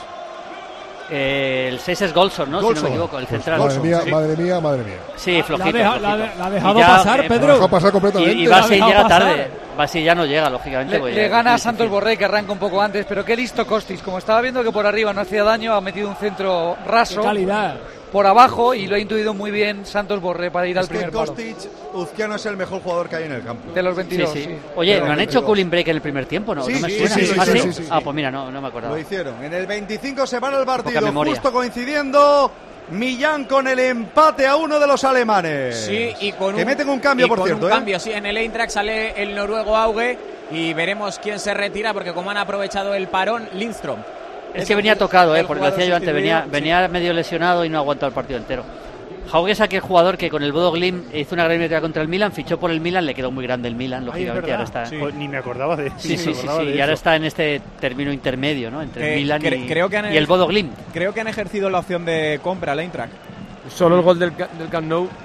Eh, el seis es Golson, ¿no? Golson. Si no me equivoco, el central. Pues madre mía, sí. madre mía, madre mía. Sí, flojito. La, deja, flojito. la, la ha dejado ya, pasar, eh, Pedro. La ha dejado pasar completamente. Y, y Basi llega pasar. tarde. Basi ya no llega, lógicamente. Le, le gana a Santos Borré, que arranca un poco antes, pero qué listo Kostic. Como estaba viendo que por arriba no hacía daño, ha metido un centro raso. Qué calidad. Por abajo, y lo ha intuido muy bien Santos Borré para ir Es al primer que palo. Kostic, Uzquiano es el mejor jugador que hay en el campo. De los veintidós, sí, sí. sí. Oye, Pero ¿no han hecho cooling break en el primer tiempo? No, Sí, no me sí, suena. sí, sí, ¿Ah, sí, sí? sí, sí, sí. Ah, pues mira, no, no me acordaba. Lo hicieron. En el veinticinco se para el partido, memoria. justo coincidiendo Millán con el empate a uno de los alemanes. Sí, y con que un, meten un cambio, y por con cierto. un ¿eh? cambio, sí, en el Eintracht sale el noruego Auge y veremos quién se retira, porque como han aprovechado el parón, Lindström. Es que venía tocado, eh, porque lo jugador decía yo antes, venía, sustituido, venía medio lesionado y no ha aguantado el partido entero. Hauge es aquel jugador que con el Bodo Glimt hizo una gran metida contra el Milan, fichó por el Milan, le quedó muy grande el Milan, lógicamente. Ay, ahora está, sí. Pues ni me acordaba de eso. sí, sí, sí, sí, y ahora está en este término intermedio, ¿no? Entre Eh, el Milan cre- y, creo que han y el Bodo Glimt. Creo que han ejercido la opción de compra al Eintracht. Solo el gol del, Ca- del Camp Nou.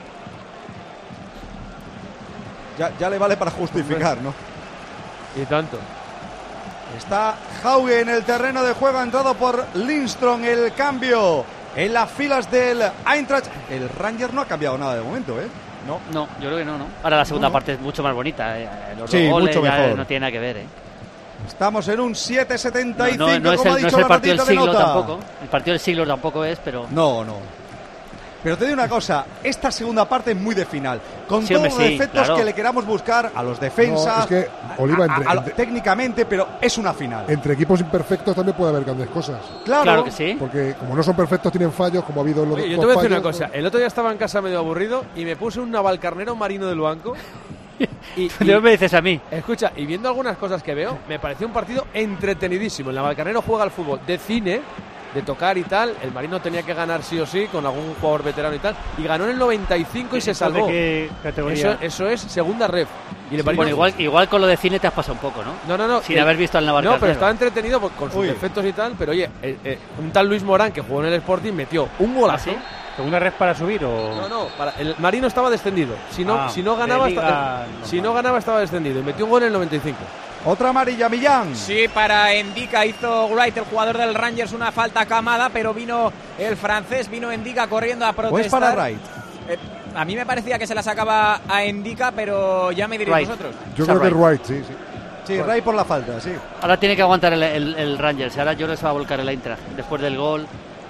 Ya, ya le vale para justificar, ¿no? Y tanto. Está Hauge en el terreno de juego, ha entrado por Lindström, el cambio en las filas del Eintracht. El Rangers no ha cambiado nada de momento, ¿eh? No, no, yo creo que no, no. Ahora la segunda No, no. parte es mucho más bonita, eh. Los Sí, dos goles mucho ya mejor. no tiene nada que ver, eh. Estamos en un siete setenta y cinco, no, no, no es como el, ha dicho no es el la partido del ratita de siglo nota. tampoco. El partido del siglo tampoco es, pero... No, no. Pero te digo una cosa, esta segunda parte es muy de final. Con Sí, todos hombre, los sí, defectos claro. que le queramos buscar a los defensas, No, es que, Oliva, a- entre- a- a lo- entre- técnicamente, pero es una final. Entre equipos imperfectos también puede haber grandes cosas. Claro, Claro que sí. Porque como no son perfectos, tienen fallos, como ha habido los Oye, yo dos te voy a decir una fallos, cosa. El otro día estaba en casa medio aburrido y me puse un navalcarnero marino del banco. Y, ¿De me dices a mí? Escucha, y viendo algunas cosas que veo, me pareció un partido entretenidísimo. El navalcarnero juega al fútbol de cine, de tocar y tal. El marino tenía que ganar sí o sí con algún jugador veterano y tal. Y ganó en el noventa y cinco y se salvó. ¿De qué categoría? Eso, eso es segunda ref. Y el Sí, marino- bueno, igual, igual con lo de cine te has pasado un poco, ¿no? No, no, no. Sin el- haber visto al No, Navalcarnero. pero estaba entretenido pues, con sus Uy. defectos y tal. Pero oye, eh, eh, un tal Luis Morán que jugó en el Sporting metió un golazo. ¿Ah, sí? ¿Segunda red para subir o...? No, no, para, el Marino estaba descendido. Si no, Ah, si no de ganaba, liga esta- eh, si no ganaba estaba descendido. Y metió un gol en el noventa y cinco. Otra amarilla, Millán. Sí, para Endika hizo Wright, el jugador del Rangers, una falta camada, pero vino el francés, vino Endika corriendo a ¿O protestar. es para Wright? Eh, a mí me parecía que se la sacaba a Endika, pero ya me diréis Wright. vosotros. Yo O sea, creo que es Wright. Wright, sí, sí. Sí, Wright por la falta, sí. Ahora tiene que aguantar el, el, el Rangers. Ahora yo creo que se va a volcar el Eintracht después del gol.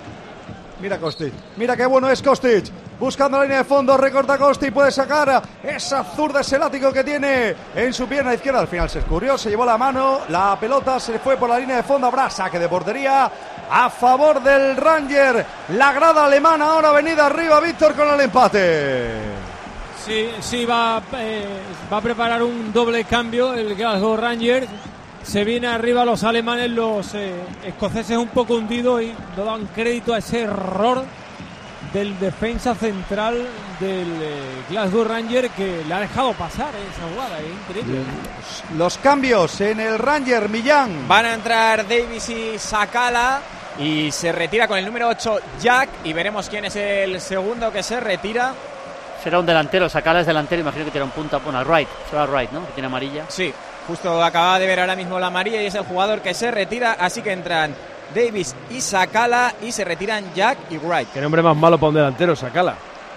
Mira Kostic, mira qué bueno es Kostic. Buscando la línea de fondo, recorta Kostic, puede sacar esa zurda, ese látigo que tiene en su pierna izquierda. Al final se escurrió, se llevó la mano, la pelota se fue por la línea de fondo. Habrá saque de portería a favor del Ranger. La grada alemana ahora venida arriba, Víctor, con el empate. Sí, sí, va, eh, va a preparar un doble cambio el Glasgow Rangers. Se viene arriba los alemanes, los eh, escoceses un poco hundidos y no dan crédito a ese error del defensa central del eh, Glasgow Rangers que le ha dejado pasar eh, esa jugada, es increíble. Los cambios en el Ranger, Millán. Van a entrar Davis y Sakala y se retira con el número ocho Jack y veremos quién es el segundo que se retira. Será un delantero, Sakala es delantero, imagino que tiene un punta. Bueno, Wright, será Wright, ¿no? Que tiene amarilla. Sí, justo acababa de ver ahora mismo la amarilla y es el jugador que se retira, así que entran Davis y Sakala y se retiran Jack y Wright. Qué nombre más malo para un delantero, Sakala.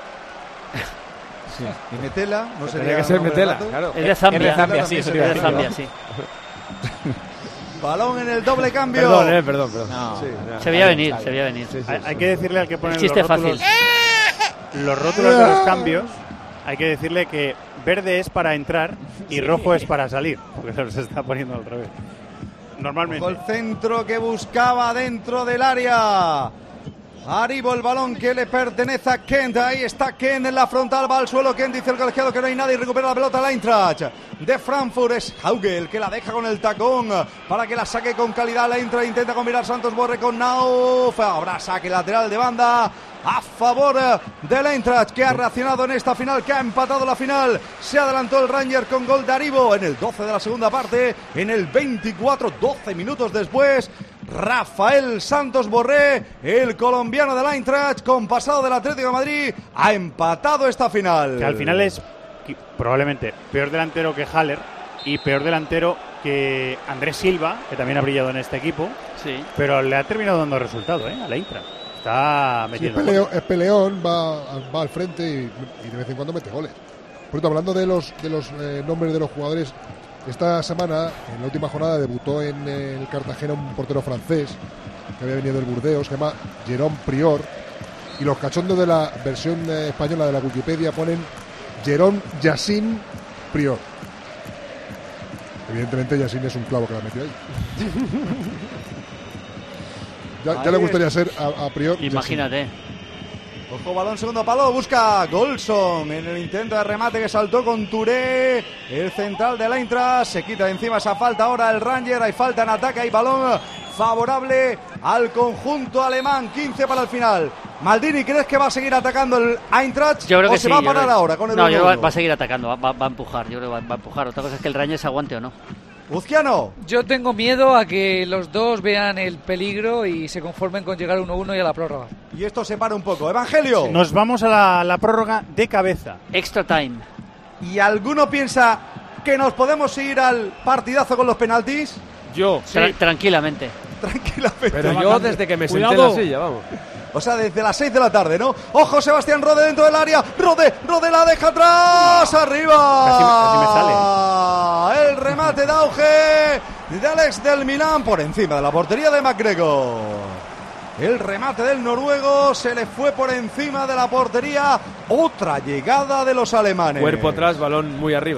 Y Metela, no sería Tenía que ser nombre Metela, rato. claro. Es de Zambia. Es de Zambia, sí, es eso te de iba a decir. Zambia, sí. Balón en el doble cambio. Perdón, eh, perdón, perdón. No. Sí, ya. Se veía venir, se veía venir. Sí, sí, Hay, sí. hay que decirle al que pone El los chiste rótulos, fácil. los rótulos de los cambios, hay que decirle que verde es para entrar y rojo es para salir, porque se los está poniendo al revés. Normalmente. Con el centro que buscaba dentro del área. Arriba el balón que le pertenece a Kent. Ahí está Kent en la frontal. Va al suelo. Kent dice el colegiado que no hay nadie y recupera la pelota. La Eintracht de Frankfurt. Es Hauge el que la deja con el tacón para que la saque con calidad. La Eintracht intenta combinar Santos Borre con Nauf. Habrá saque lateral de banda a favor de la Eintracht, que ha reaccionado en esta final, que ha empatado la final. Se adelantó el Ranger con gol de Aribo en el doce de la segunda parte. En el veinticuatro, doce minutos después, Rafael Santos Borré, el colombiano de la Eintracht, con pasado del Atlético de Madrid, ha empatado esta final. Que al final es qui- probablemente peor delantero que Haller y peor delantero que Andrés Silva, que también ha brillado en este equipo, Sí. pero le ha terminado dando resultado, ¿eh? A la Eintracht. Está Sí, es, metiendo. peleo- es peleón, va, va al frente y, y de vez en cuando mete goles. Por cierto, hablando de los, de los eh, nombres de los jugadores, esta semana, en la última jornada, debutó en eh, el Cartagena un portero francés que había venido del Burdeos, se llama Jérôme Prior. Y los cachondos de la versión eh, española de la Wikipedia ponen Jérôme Yacine Prior. Evidentemente, Yacine es un clavo que la metió ahí. ya, ya le gustaría ser a, a Prior. Imagínate. Ojo, balón, segundo palo, busca Golson en el intento de remate que saltó con Touré, el central de la Eintracht, se quita de encima esa falta ahora el Ranger, hay falta en ataque, hay balón favorable al conjunto alemán, quince para el final. Maldini, ¿crees que va a seguir atacando el Eintracht Yo creo o que se sí, va a yo parar creo- ahora con el No, yo creo uno que uno? va a seguir atacando, va, va- va a empujar, yo creo que va, va a empujar. Otra cosa es que el Rangers aguante o no. Uzquiano. Yo tengo miedo a que los dos vean el peligro y se conformen con llegar uno uno y a la prórroga. Y esto se para un poco. Evangelio. Nos vamos a la, la prórroga de cabeza. Extra time. ¿Y alguno piensa que nos podemos ir al partidazo con los penaltis? Yo. Tra- tranquilamente. Tranquilamente. Pero yo desde que me senté en Cuidado. la silla, vamos. O sea, desde las seis de la tarde, ¿no? ¡Ojo, Sebastián Rode dentro del área! ¡Rode! ¡Rode la deja atrás! ¡Arriba! Casi- casi me El remate de Auge. del ex del Milán por encima de la portería de McGregor. El remate del noruego se le fue por encima de la portería. Otra llegada de los alemanes. Cuerpo atrás, balón muy arriba,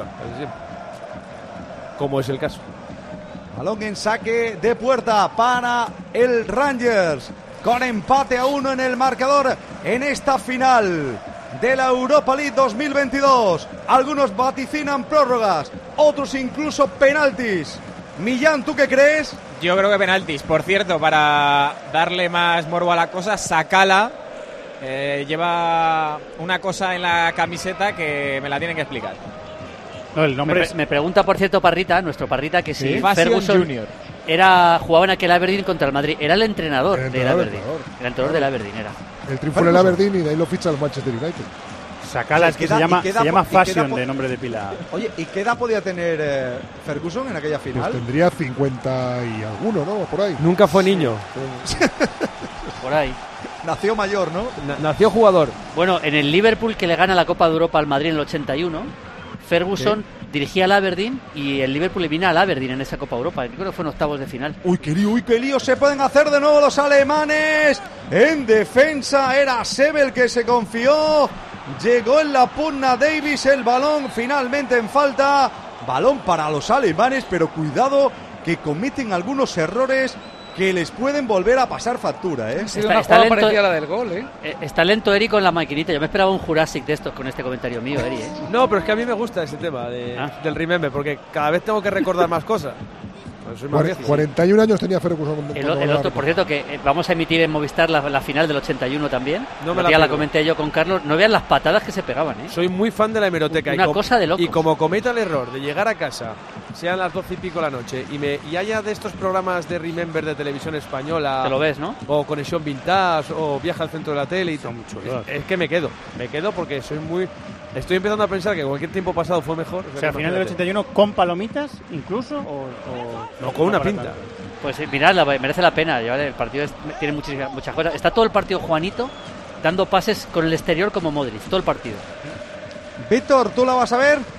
como es el caso. Balón en saque de puerta para el Rangers, con empate a uno en el marcador en esta final de la Europa League dos mil veintidós. Algunos vaticinan prórrogas, otros incluso penaltis. Millán, ¿tú qué crees? Yo creo que penaltis. Por cierto, para darle más morbo a la cosa, Sakala eh, lleva una cosa en la camiseta que me la tienen que explicar. No, el nombre me, es... me pregunta, por cierto, Parrita, nuestro Parrita, que si ¿Sí? Ferguson Junior. Era, jugaba en aquel Aberdeen contra el Madrid. Era el entrenador, El del entrenador, Aberdeen. entrenador. El entrenador del Aberdeen era. El triunfo en el Aberdeen y de ahí lo ficha el Manchester United. Sakala, es que queda- se llama, y queda se llama po- y queda Fashion po- de nombre de pila. Oye, ¿y qué edad podía tener eh, Ferguson en aquella Pues final? tendría cincuenta y alguno, ¿no? Por ahí. Nunca fue niño. Por ahí. Nació mayor, ¿no? Na- nació jugador. Bueno, en el Liverpool, que le gana la Copa de Europa al Madrid en el ochenta y uno, Ferguson dirigía al Aberdeen y el Liverpool le vino al Aberdeen en esa Copa Europa. Creo que fue en octavos de final. Uy, qué lío, uy, qué lío se pueden hacer de nuevo los alemanes. En defensa era Sebe el que se confió. Llegó en la pugna Davis, el balón finalmente en falta. Balón para los alemanes, pero cuidado que cometen algunos errores que les pueden volver a pasar factura, ¿eh? Ha sido una jugada parecida a la del gol, ¿eh? Eh, Está lento Eri con la maquinita. Yo me esperaba un Jurassic de estos con este comentario mío, Eri, ¿eh? No, pero es que a mí me gusta ese tema de, Ah. del Remember, porque cada vez tengo que recordar más cosas. Pues soy más Cuare- viejo. cuarenta y un años tenía Ferguson. El, cuando el ganaba otro, la por Copa. cierto, que eh, vamos a emitir en Movistar la, la final del ochenta y uno también. No me El la otro día la pierdo. comenté yo con Carlos. No vean las patadas que se pegaban, ¿eh? Soy muy fan de la hemeroteca. Una y com- cosa de locos. Y como cometa el error de llegar a casa, sean las doce y pico de la noche, y, me, y haya de estos programas de Remember de televisión española... Te lo ves, ¿no? O Conexión Vintage, o Viaja al Centro de la Tele y todo. Es, es que me quedo. Me quedo porque soy muy... Estoy empezando a pensar que cualquier tiempo pasado fue mejor. O sea, al final del ochenta y uno con palomitas incluso o, o- No, con una para pinta. tanto? Pues eh, mirad, la- merece la pena. Ya, vale, el partido es- tiene muchísimas, muchas cosas. Está todo el partido Juanito dando pases con el exterior como Modric. Todo el partido. Víctor, ¿tú la vas a ver?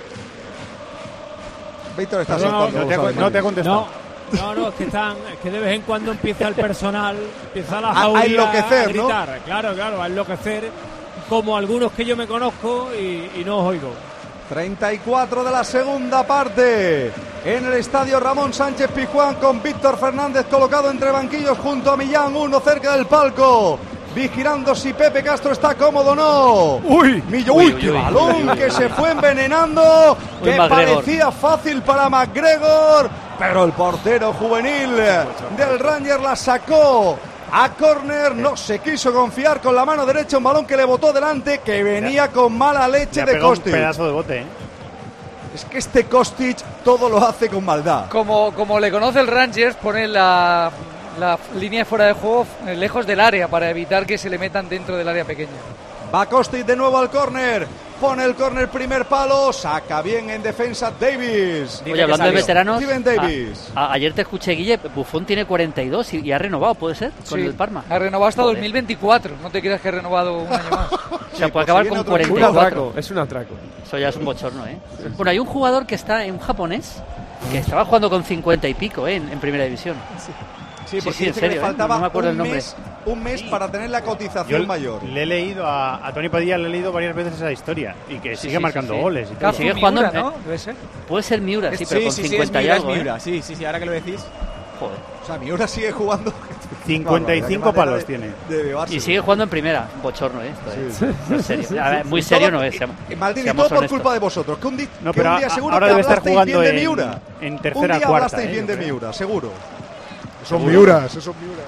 Víctor está No, soltando no te ha- los no te ha alemanes. contestado. No, no, no, es que están, es que de vez en cuando empieza el personal, empieza la A- a jauría enloquecer, a gritar, claro, claro, a enloquecer, como algunos que yo me conozco y, y no os oigo. treinta y cuatro de la segunda parte en el estadio Ramón Sánchez Pizjuán, con Víctor Fernández colocado entre banquillos junto a Millán, uno cerca del palco, vigilando si Pepe Castro está cómodo o no. ¡Uy! Millo, Uy, uy, uy, qué uy. balón que se fue envenenando, Uy, que McGregor. parecía fácil para McGregor, pero el portero juvenil del Rangers la sacó a córner, no se quiso confiar con la mano derecha, un balón que le botó delante, que venía con mala Le leche ha de pegado un Kostic. pedazo de bote, ¿eh? Es que este Kostic todo lo hace con maldad. Como, como le conoce el Rangers, pone la, la línea fuera de juego eh, lejos del área para evitar que se le metan dentro del área pequeña. Va Kostic de nuevo al córner. Pone el córner primer palo. Saca bien en defensa Davis. Oye, hablando de veteranos, Steven Davis. a- a- ayer te escuché, Guille, Buffon tiene cuarenta y dos y, y ha renovado, ¿puede ser? Con Sí, el Parma. ha renovado hasta Joder. dos mil veinticuatro. No te creas que ha renovado un año más. O sea, Sí, puede pues acabar si viene con otro cuarenta y Un cuatro. atraco, es un atraco. Eso ya es un bochorno, ¿eh? Bueno, hay un jugador que está, un japonés, que estaba jugando con cincuenta y pico, ¿eh? En, en primera división. Sí, sí, porque sí, en dice que serio, le ¿eh? faltaba No me acuerdo un, el nombre. mes, un mes para tener la cotización Yo mayor. le he leído a, a Tony Padilla, le he leído varias veces esa historia y que Sí, sigue sí, marcando sí, sí. goles. Y todo. Cafu sigue jugando Miura, en- ¿no? Debe ser. Puede ser Miura, sí, pero con cincuenta y es algo, ¿eh? Miura, sí, sí, sí, ahora que lo decís. Joder. O sea, Miura sigue jugando. cincuenta y cinco Qué manera palos de- tiene. de bebarse. Y sigue jugando en primera. Bochorno, ¿eh? Esto, ¿eh? Sí. No es serio. A ver, muy serio no es. Y, seamos- y Maldini, seamos todo por honestos. culpa de vosotros. Que un, di- No, que pero un día a- seguro ahora que debe estar hablasteis jugando bien de en- Miura. en un tercera, día cuarta, hablasteis eh, bien yo de creo. Miura, seguro. Son Miuras, esos Miuras.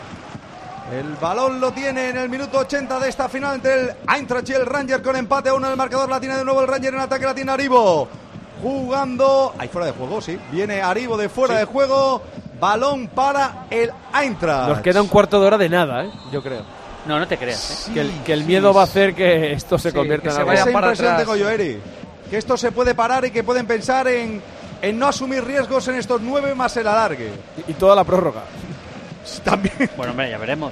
El balón lo tiene en el minuto ochenta de esta final entre el Eintracht y el Ranger, con empate a uno en el marcador. La tiene de nuevo el Ranger en ataque, la tiene Aribo. Jugando. Ahí fuera de juego, sí. Viene Aribo de fuera Sí. de juego. Balón para el Eintracht. Nos queda un cuarto de hora de nada, ¿eh? Yo creo. No, no te creas, ¿eh? Que el, que el miedo va a hacer que esto se Sí, convierta que en se algo. vayan Esa para impresión atrás. tengo yo, Eri. Que esto se puede parar y que pueden pensar en, en no asumir riesgos en estos nueve más el alargue. Y toda la prórroga. También. Bueno, hombre, ya veremos.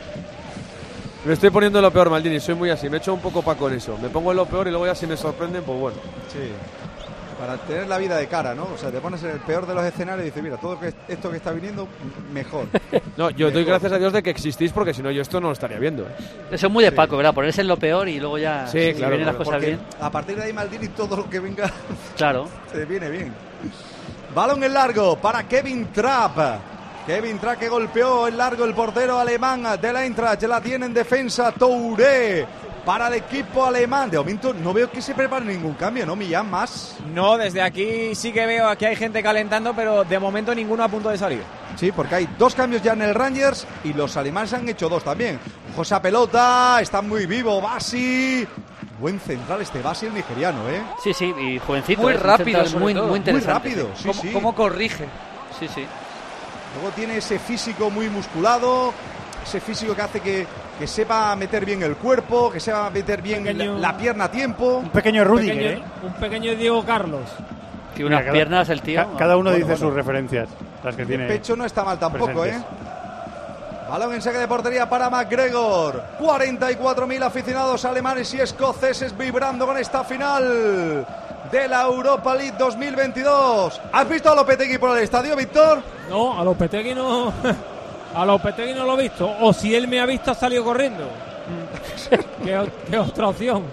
Me estoy poniendo en lo peor, Maldini. Soy muy así. Me echo un poco pa' con eso. Me pongo en lo peor y luego ya si me sorprenden, pues bueno. Sí. para tener la vida de cara, ¿no? O sea, te pones en el peor de los escenarios y dices, mira, todo que, esto que está viniendo, mejor. No, yo mejor. doy gracias a Dios de que existís, porque si no yo esto no lo estaría viendo. ¿eh? Eso es muy de Sí. Paco, ¿verdad? Ponerse en lo peor y luego ya Sí, si claro, vienen las claro. cosas Porque bien. a partir de ahí Maldini todo lo que venga Claro. te viene bien. Balón en largo para Kevin Trapp. Kevin Trapp que golpeó en largo el portero alemán de la Eintracht. La tiene en defensa Touré para el equipo alemán. De momento no veo que se prepare ningún cambio, ¿no, Millán? Más. No, desde aquí sí que veo que hay gente calentando, pero de momento ninguno a punto de salir. Sí, porque hay dos cambios ya en el Rangers y los alemanes han hecho dos también. José Pelota, está muy vivo, Basi. Buen central este Basi, el nigeriano, ¿eh? Sí, sí, y jovencito. Muy es un rápido, central sobre muy, todo. muy interesante. Muy rápido, sí, ¿Cómo, sí. cómo corrige? Sí, sí. Luego tiene ese físico muy musculado, ese físico que hace que, que sepa meter bien el cuerpo, que sepa meter bien Pequeño- la, la pierna a tiempo. Un pequeño Un Rudiger, pequeño, ¿eh? un pequeño Diego Carlos. Que unas Mira, cada- piernas el tío. Ca- cada uno Bueno, dice bueno. sus referencias, las que El tiene. pecho no está mal tampoco, presentes. ¿eh? Balón en saque de portería para McGregor. cuarenta y cuatro mil aficionados alemanes y escoceses vibrando con esta final de la Europa League dos mil veintidós. ¿Has visto a Lopetegui por el estadio, Víctor? No, a Lopetegui no. A Lopetegui no lo he visto. O si él me ha visto, ha salido corriendo. ¿Qué, qué otra opción?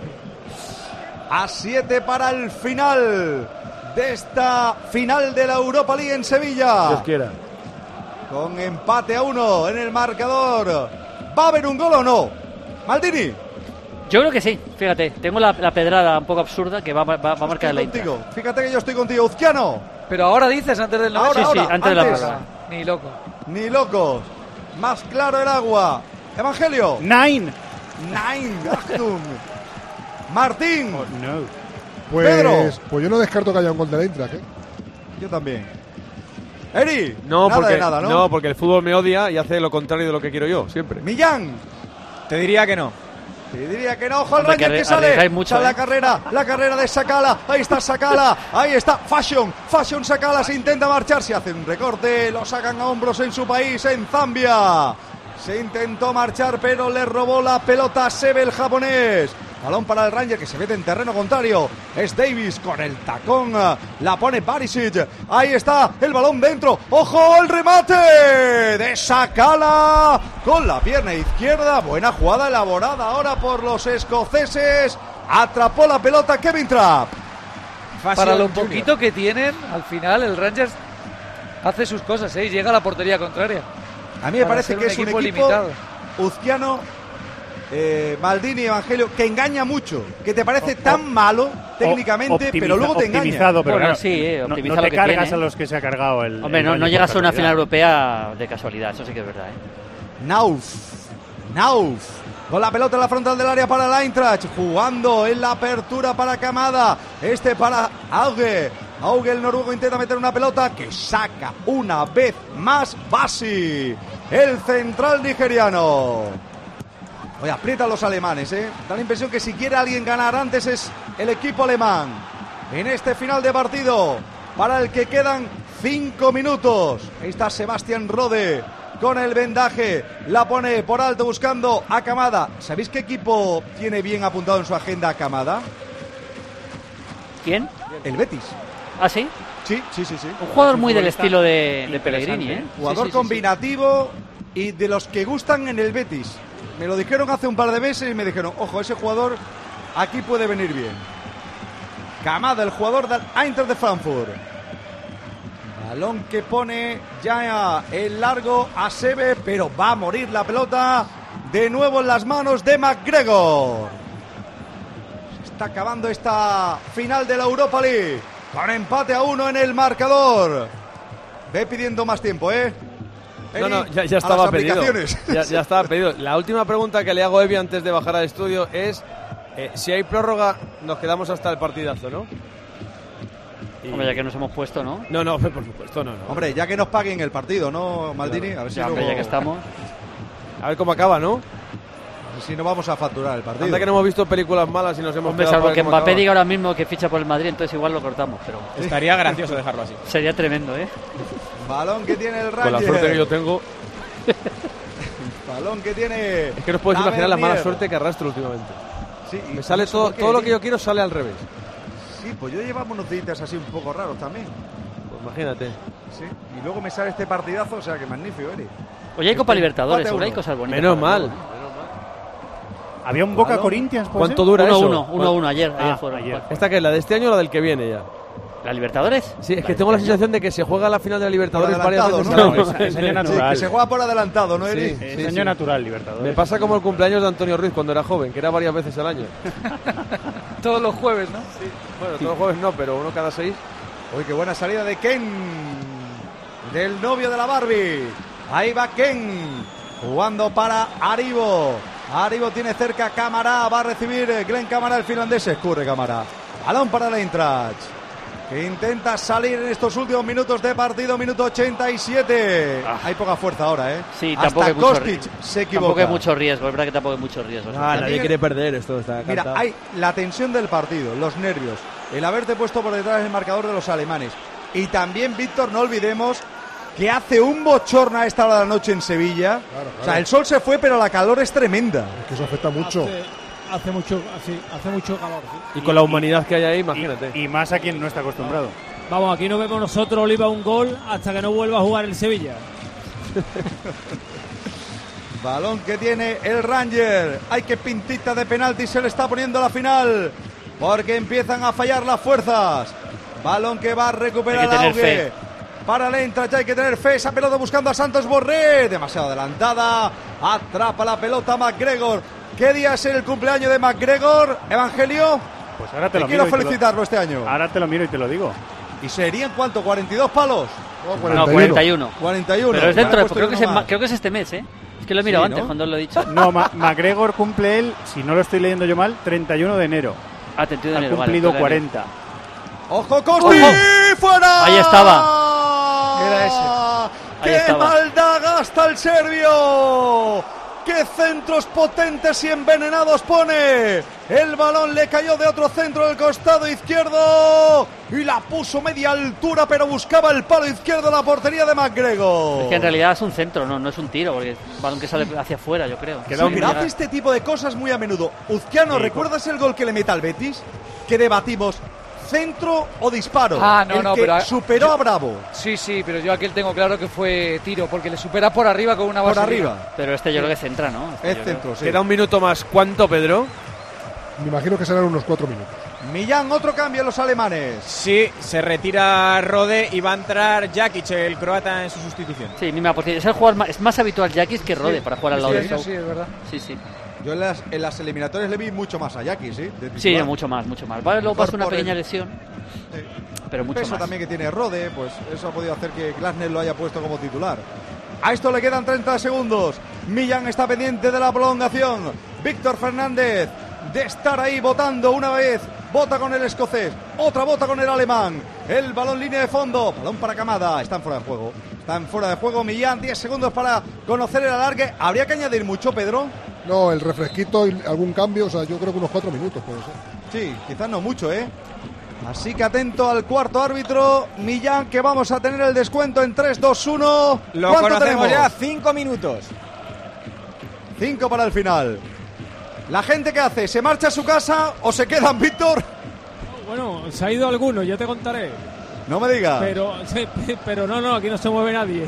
A siete para el final de esta final de la Europa League en Sevilla. Dios quiera. Con empate a uno en el marcador. ¿Va a haber un gol o no? Maldini. Yo creo que sí, fíjate. Tengo la, la pedrada un poco absurda que va, va, va a marcar el Estoy Eintracht. contigo. Fíjate que yo estoy contigo. Uzquiano. Pero ahora dices antes del Ahora, Sí, sí, ahora, antes de la antes. prórroga. Ni loco. Ni locos. Más claro el agua. Evangelio. Nine. Nine. Achtung. Martín. Oh, no. Pues, Pedro. pues yo no descarto que haya un gol de la Eintracht, ¿eh? Yo también. Eri. No, nada porque, de nada, ¿no? no, porque el fútbol me odia y hace lo contrario de lo que quiero yo, siempre. Millán. Te diría que no. Te diría que no, ojo al Hombre, Ranger que que arri- sale. arriesgáis mucho, Sale la ¿eh? carrera, la carrera de Sakala. Ahí está Sakala, ahí está Fashion. Fashion Sakala se intenta marchar, se hace un recorte, lo sacan a hombros en su país, en Zambia. Se intentó marchar, pero le robó la pelota a Sebe, el japonés. Balón para el Ranger que se mete en terreno contrario. Es Davis con el tacón. La pone Barisic. Ahí está el balón dentro. ¡Ojo el remate! De Sakala con la pierna izquierda. Buena jugada elaborada ahora por los escoceses. Atrapó la pelota Kevin Trapp. Para lo Junior. poquito que tienen, al final el Rangers hace sus cosas, ¿eh? Y llega a la portería contraria. A mí me Para parece ser que un es un equipo equipo limitado. Uzquiano, eh, Maldini y Evangelio que engaña mucho, que te parece tan malo técnicamente, Optimiza- pero luego te engaña. optimizado, pero Bueno, claro, sí, eh, no, optimiza no lo te que cargas tiene. a los que se ha cargado el. Hombre, el no, Rayo no por llegas a una casualidad. final europea de casualidad, eso sí que es verdad, ¿eh? Nauf, Nauf, con la pelota en la frontal del área para el Eintracht, jugando en la apertura para Kamada, este para Auge. Auge, el noruego, intenta meter una pelota que saca una vez más Basi, el central nigeriano. Oye, aprietan los alemanes, ¿eh? Da la impresión que si quiere alguien ganar antes es el equipo alemán. En este final de partido, para el que quedan cinco minutos. Ahí está Sebastián Rode con el vendaje. La pone por alto buscando a Kamada. ¿Sabéis qué equipo tiene bien apuntado en su agenda a Kamada? ¿Quién? El Betis. ¿Ah, sí? Sí, sí, sí, sí. Un jugador muy del estilo de, de Pellegrini, ¿eh? Jugador Sí, sí, sí, sí. combinativo y de los que gustan en el Betis. Me lo dijeron hace un par de meses y me dijeron, ojo, ese jugador aquí puede venir bien. Kamada, el jugador del Eintracht de Frankfurt. Balón que pone ya el largo a Sebe, pero va a morir la pelota de nuevo en las manos de McGregor. Se está acabando esta final de la Europa League con empate a uno en el marcador. Ve pidiendo más tiempo, ¿eh? No, no, ya, ya a estaba las pedido. aplicaciones. Ya, ya estaba pedido. La última pregunta que le hago a Evi antes de bajar al estudio es eh, si hay prórroga, nos quedamos hasta el partidazo, ¿no? Y- Hombre, ya que nos hemos puesto, ¿no? No, no, por supuesto, no, no. Hombre, ya que nos paguen el partido, ¿no, Maldini? A ver si, Ya, hombre, luego- ya que estamos. A ver cómo acaba, ¿no? a ver si no vamos a facturar el partido. Anda que no hemos visto películas malas y nos hemos Hombre, quedado salvo para ver que cómo Mbappé acaba. diga ahora mismo que ficha por el Madrid, entonces igual lo cortamos, pero Estaría gracioso dejarlo así. sería tremendo, ¿eh? Balón que tiene el Ranger. Con la suerte que yo tengo, Balón que tiene. es que no os podéis imaginar la mala Tavernier. suerte que arrastro últimamente. Sí, y Me sale no sé todo, por qué, todo lo tío. que yo quiero sale al revés. Sí, pues yo llevaba unos días así un poco raros también. Pues imagínate. Sí, y luego me sale este partidazo, o sea que magnífico, Eri. Oye, hay Copa Libertadores, seguro hay cosas bonitas. Menos mal. Había un Boca Corinthians. ¿Cuánto dura uno, eso? uno, uno, uno, ayer, Ah, ayer fueron. ayer. ¿Esta que es la de este año o la del que viene ya? ¿La Libertadores? Sí, es que tengo la sensación de que se juega la final de la Libertadores varias veces ¿no? al año. No, es, es año natural. Sí, que se juega por adelantado, ¿no, Eri? Sí, es sí, año sí. natural, Libertadores. Me pasa como el cumpleaños de Antonio Ruiz cuando era joven, que era varias veces al año. Todos los jueves, ¿no? Sí. Bueno, todos los jueves no, pero uno cada seis. Uy, qué buena salida de Ken, del novio de la Barbie. Ahí va Ken, jugando para Aribo. Aribo tiene cerca a Camará, va a recibir Glenn Camará, el finlandés. Escurre Camará. Balón para el Eintracht, que intenta salir en estos últimos minutos de partido, minuto ochenta y siete. Ah. Hay poca fuerza ahora, ¿eh? Sí, Hasta tampoco hay mucho Kostic riesgo. se equivoca. Tampoco hay mucho riesgo, es verdad que tampoco hay mucho riesgo. Ah, nadie quiere perder esto. Está Mira, cantado. hay la tensión del partido, los nervios, el haberte puesto por detrás del marcador de los alemanes. Y también, Víctor, no olvidemos que hace un bochorno a esta hora de la noche en Sevilla. Claro, claro. O sea, el sol se fue, pero la calor es tremenda. Es que eso afecta mucho. Hace, hace mucho, sí, hace mucho calor. Sí. Y con la humanidad que hay ahí, imagínate. Y, y más a quien no está acostumbrado. Vamos, aquí no vemos nosotros, Oliva, un gol hasta que no vuelva a jugar el Sevilla. Balón que tiene el Ranger. Hay que pintita de penalti, se le está poniendo la final, porque empiezan a fallar las fuerzas. Balón que va a recuperar el Auge. Para el Eintracht hay que tener fe. Esa pelota buscando a Santos Borré. Demasiado adelantada. Atrapa la pelota McGregor. ¿Qué día es el cumpleaños de McGregor, Evangelio? Pues ahora te lo quiero miro. felicitarlo te lo, este año. Ahora te lo miro y te lo digo. ¿Y serían cuánto? ¿cuarenta y dos palos? No, cuarenta y uno. cuarenta y uno. Pero es dentro, vale, creo, que es, más. creo que es este mes, ¿eh? Es que lo he mirado Sí, antes, ¿no? cuando lo he dicho. No, Ma McGregor cumple él, si no lo estoy leyendo yo mal, treinta y uno de enero. Ah, treinta y uno de Ha enero, cumplido vale, cuarenta. ¡Ojo, Costi! ¡Fuera! Ahí estaba. Era ese. ¡Qué Ahí estaba. maldad gasta el serbio! ¡Qué centros potentes y envenenados pone! El balón le cayó de otro centro del costado izquierdo y la puso media altura, pero buscaba el palo izquierdo de la portería de McGregor. Es que en realidad es un centro, no, no es un tiro, porque es un balón que sale hacia afuera, yo creo. Sí, pero hace este tipo de cosas muy a menudo. Uzquiano, Sí, ¿recuerdas el gol que le mete al Betis? Que debatimos, ¿centro o disparo? Ah, no, el no, que pero superó yo, a Bravo. Sí, sí, pero yo aquel tengo claro que fue tiro, porque le supera por arriba con una Por base. arriba. Pero este yo creo que centra, ¿no? Este Es yo centro, sí. Queda un minuto más. ¿Cuánto, Pedro? Me imagino que serán unos cuatro minutos. Millán, otro cambio en los alemanes. Sí, se retira Rode y va a entrar Jakic, el croata, en su sustitución. Sí, misma posición. Es el jugador más, es más habitual Jakic que Rode Sí, para jugar al sí, lado de eso Shaw. sí, es verdad. Sí, sí. Yo en las, en las eliminatorias le vi mucho más a Jackie, ¿sí? De Sí, titular. mucho más, mucho más. Vale, luego Mejor pasa una por pequeña el- lesión, Sí. pero mucho Peso más. también que tiene Rode, pues eso ha podido hacer que Glasner lo haya puesto como titular. A esto le quedan treinta segundos. Millán está pendiente de la prolongación. Víctor Fernández de estar ahí votando una vez. Bota con el escocés, otra bota con el alemán. El balón línea de fondo, balón para Camada. Están fuera de juego. Están fuera de juego Millán. diez segundos para conocer el alargue. ¿Habría que añadir mucho, Pedro? No, el refresquito y algún cambio, o sea, yo creo que unos cuatro minutos puede ser. Sí, quizás no mucho, ¿eh? Así que atento al cuarto árbitro, Millán, que vamos a tener el descuento en tres, dos, uno. Lo ¿Cuánto conocemos tenemos? ya, cinco minutos. Cinco para el final. ¿La gente qué hace? ¿Se marcha a su casa o se quedan, Víctor? Bueno, se ha ido alguno, ya te contaré. No me digas. Pero, sí, pero no, no, aquí no se mueve nadie.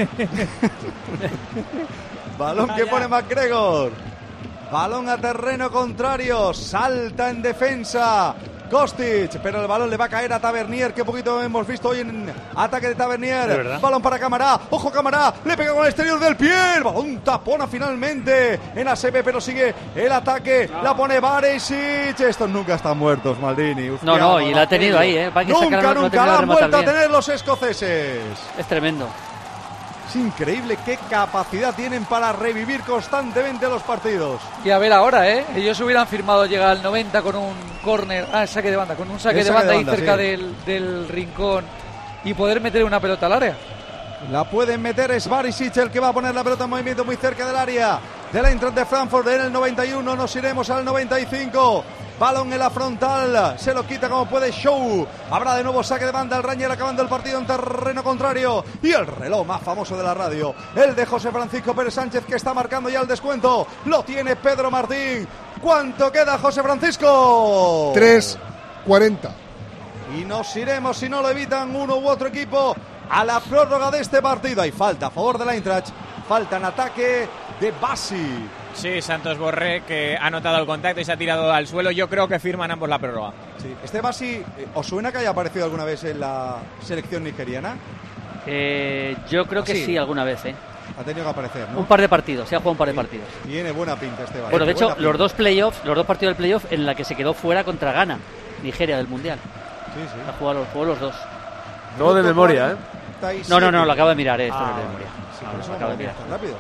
Balón que pone McGregor. Balón a terreno contrario. Salta en defensa Kostic, pero el balón le va a caer a Tavernier, que poquito hemos visto hoy en ataque de Tavernier. Balón para Camará, ojo Camará, le pega con el exterior del pie, el balón tapona finalmente en A C B, pero sigue el ataque, la pone Barisic. Estos nunca están muertos, Maldini. Hostia, No, no, y la ha tenido ahí, ¿eh? Va que Nunca, sacar- no ha nunca tenido la que han rematar vuelto a bien. tener los escoceses. Es tremendo. Es increíble qué capacidad tienen para revivir constantemente los partidos. Y a ver ahora, ¿eh? Ellos hubieran firmado llegar al noventa con un córner, ah, saque de banda, con un saque El de saque banda de ahí banda, cerca sí. del, del rincón y poder meter una pelota al área. La pueden meter, es Barisic el que va a poner la pelota en movimiento muy cerca del área del Eintracht de Frankfurt en el noventa y uno. Nos iremos al noventa y cinco. Balón en la frontal, se lo quita como puede Show. Habrá de nuevo saque de banda, el Ranger acabando el partido en terreno contrario. Y el reloj más famoso de la radio, el de José Francisco Pérez Sánchez, que está marcando ya el descuento. Lo tiene Pedro Martín. ¿Cuánto queda, José Francisco? tres cuarenta. Y nos iremos, si no lo evitan uno u otro equipo, a la prórroga de este partido. Hay falta a favor del Eintracht, falta en ataque de Bassi. Sí, Santos Borré, que ha notado el contacto y se ha tirado al suelo. Yo creo que firman ambos la prórroga. Sí. Este Bassi, ¿os suena que haya aparecido alguna vez en la selección nigeriana? Eh, yo creo que sí? sí, alguna vez, ¿eh? Ha tenido que aparecer, ¿no? Un par de partidos, se ha jugado un par de sí. partidos. Tiene buena pinta este Bassi. Bueno, de hecho, pinta. los dos playoffs, los dos partidos del playoff en la que se quedó fuera contra Ghana, Nigeria del Mundial. Sí, sí. Ha jugado los, jugó los dos. No de memoria, ¿eh? No, no, no, lo acabo de mirar, eh, esto ah, no es de memoria. Sí, Ah, por lo eso acabo de no mirar. tan rápido.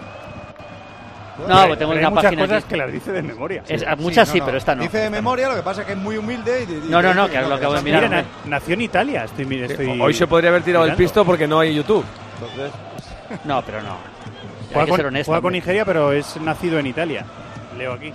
No, pues tengo hay una muchas página cosas aquí. que las dice de memoria. Es, Sí. muchas Sí, sí, no, no. pero esta no. Dice de esta memoria, no. lo que pasa es que es muy humilde. Y, y No, no, no, y que lo acabo de mirar. Mira, hombre. na- nació en Italia. Estoy, estoy Hoy se podría haber tirado mirando. el pisto porque no hay YouTube. Entonces, No, pero no. Hay Juega, que con, ser honesto. juega con hombre. Nigeria, pero es nacido en Italia. Leo aquí.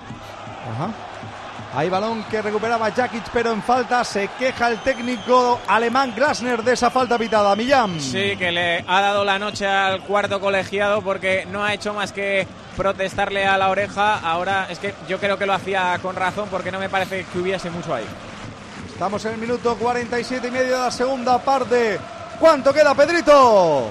Ajá. Hay balón que recuperaba Jakic, pero en falta se queja el técnico alemán Glasner de esa falta pitada. Millán. Sí, que le ha dado la noche al cuarto colegiado porque no ha hecho más que protestarle a la oreja. Ahora es que yo creo que lo hacía con razón porque no me parece que hubiese mucho ahí. Estamos en el minuto cuarenta y siete y medio de la segunda parte. ¿Cuánto queda, Pedrito?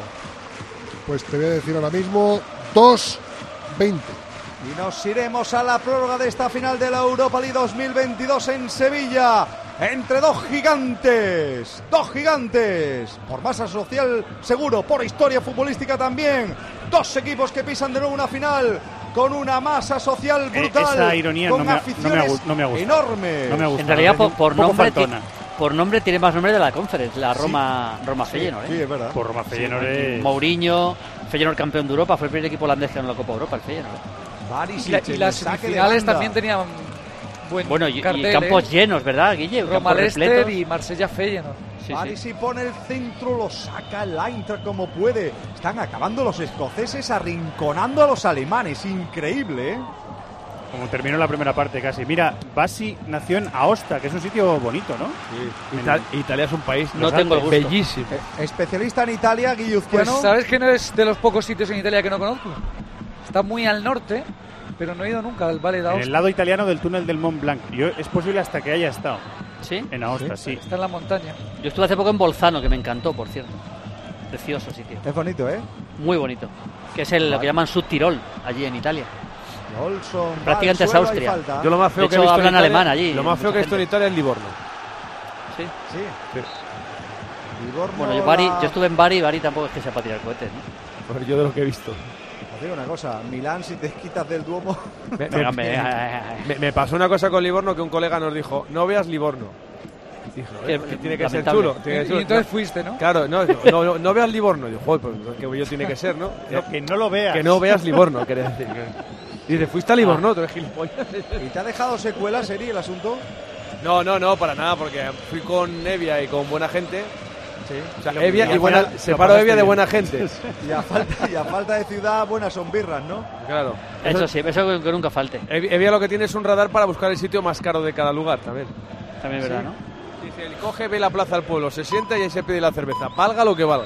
Pues te voy a decir ahora mismo dos veinte. Y nos iremos a la prórroga de esta final de la Europa League dos mil veintidós en Sevilla, entre dos gigantes, dos gigantes, por masa social seguro, por historia futbolística también, dos equipos que pisan de nuevo una final con una masa social brutal, Eh, esa ironía con no me ha- aficiones no me ha gu- no me ha gustado. enormes. No me ha gustado. En realidad, por, por Un poco nombre, faltona. ti- por nombre tiene más nombre de la Conference, la Roma, Roma Feyenoord. Sí, ¿eh? es verdad. Por Roma Feyenoord Sí, es- Mourinho, Feyenoord campeón de Europa, fue el primer equipo holandés que ganó la Copa Europa, el Feyenoord. Barisic, Y, la- y el las saque de semifinales banda. también tenían buen Bueno, y, y cartel, campos ¿eh? llenos, ¿verdad, Guille? Roma Campos Leicester repletos. y Marsella Feyenoord. Sí, sí. Barisic pone el centro, lo saca el Eintracht como puede. Están acabando los escoceses arrinconando a los alemanes. Increíble, ¿eh? Como terminó la primera parte casi. Mira, Bassi nació en Aosta, que es un sitio bonito, ¿no? Ita- Italia es un país No tengo el gusto. bellísimo. Especialista en Italia, Pues Guilluzquiano. sabes que no es de los pocos sitios en Italia que no conozco. Está muy al norte, pero no he ido nunca al Valle En d'Aosta. el lado italiano del túnel del Mont Blanc. Yo, es posible hasta que haya estado ¿Sí? en Aosta, sí. Está en la montaña. Yo estuve hace poco en Bolzano, que me encantó, por cierto. Precioso sitio. Es bonito, ¿eh? Muy bonito. Que es el, lo que llaman Subtirol, allí en Italia. Olson, Prácticamente va al es suelo, Austria. hay falta. Yo lo más feo De que he hecho, visto en hablan Italia- alemán allí, Lo más feo mucha que he visto en gente. Italia es Livorno. ¿Sí? Sí. Livorno, Bueno, yo, Bari, la- yo estuve en Bari, Bari tampoco es que sea para tirar cohetes, ¿no? Pero yo de lo que he visto. Os digo una cosa, Milán, si te quitas del Duomo. Me, Venga, me- hombre, eh, eh, eh. me- me pasó una cosa con Livorno que un colega nos dijo, no veas Livorno. Dijo, Que- "Eh, que tiene que ser lamentable. chulo. tiene que Y ser- entonces no". fuiste, ¿no? Claro, no, dijo, no, no, no veas Livorno. Digo, joder, pues que yo tiene que ser, ¿no? No, que no lo veas. Que no veas Livorno, quería decir. Y dice, ¿fuiste a Livorno? Tú eres gilipollas. ¿Y te ha dejado secuela, Seri, el asunto? No, no, no, para nada, porque fui con Evia y con buena gente. Sí. O sea, Lo- Evia lo y buena, pasaste- separo lo pasaste Evia de bien. buena gente. Y a falta, y a falta de ciudad, buenas son birras, ¿no? Claro. Eso sí, eso que, que nunca falte. Evi- Evia lo que tiene es un radar para buscar el sitio más caro de cada lugar también. También es verdad, ¿no? Dice, él coge, ve la plaza al pueblo, se sienta y ahí se pide la cerveza. Valga lo que valga.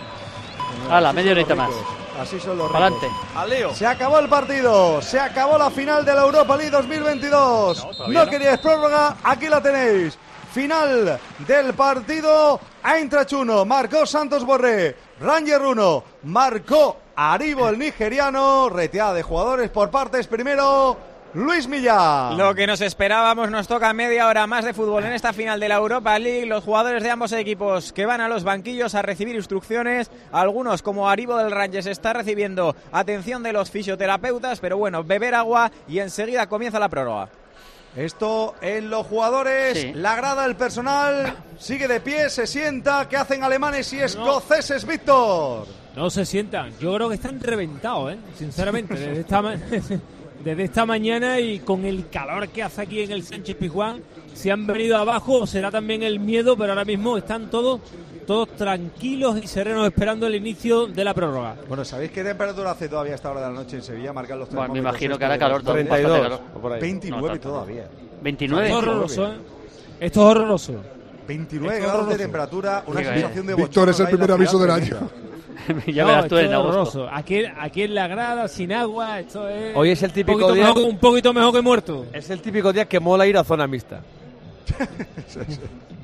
Hala, Así media son los horita más. ricos, Así son los Adelante. ricos. Aleo. Se acabó el partido, se acabó la final de la Europa League dos mil veintidós. No, No, todavía no. queríais prórroga, aquí la tenéis. Final del partido, Eintracht uno, marcó Santos Borré, Rangers uno, marcó Aribo el nigeriano, reteada de jugadores por partes, primero Luis Millán. Lo que nos esperábamos, nos toca media hora más de fútbol en esta final de la Europa League. Los jugadores de ambos equipos que van a los banquillos a recibir instrucciones. Algunos, como Aribo del Rangers, está recibiendo atención de los fisioterapeutas. Pero bueno, beber agua y enseguida comienza la prórroga. Esto en los jugadores, Sí. la grada, el personal, sigue de pie, se sienta. ¿Qué hacen alemanes y escoceses, Víctor? No se sientan. Yo creo que están reventados, ¿eh? Sinceramente, desde esta, ma- desde esta mañana y con el calor que hace aquí en el Sánchez Pizjuán, si han venido abajo será también el miedo, pero ahora mismo están todos todos tranquilos y serenos esperando el inicio de la prórroga. Bueno, ¿sabéis qué temperatura hace todavía a esta hora de la noche en Sevilla? Marcan los Bueno, me termómetros imagino que estos hará de calor los todo, treinta y bastante dos, calor. o por ahí. veintinueve No, tanto. todavía. veintinueve. Esto es horroroso, ¿eh? Esto es horroroso. veintinueve Esto es grados de horroroso. temperatura, una Sí, sensación de Víctor, es el bochorno primer ahí en la aviso del ciudad, año. Ya No, verás tú esto en es agosto. horroroso. Aquí, aquí en la grada, sin agua, esto es Hoy es el un típico poquito, día. mejor, un poquito mejor que muerto. Es el típico día que mola ir a zona mixta.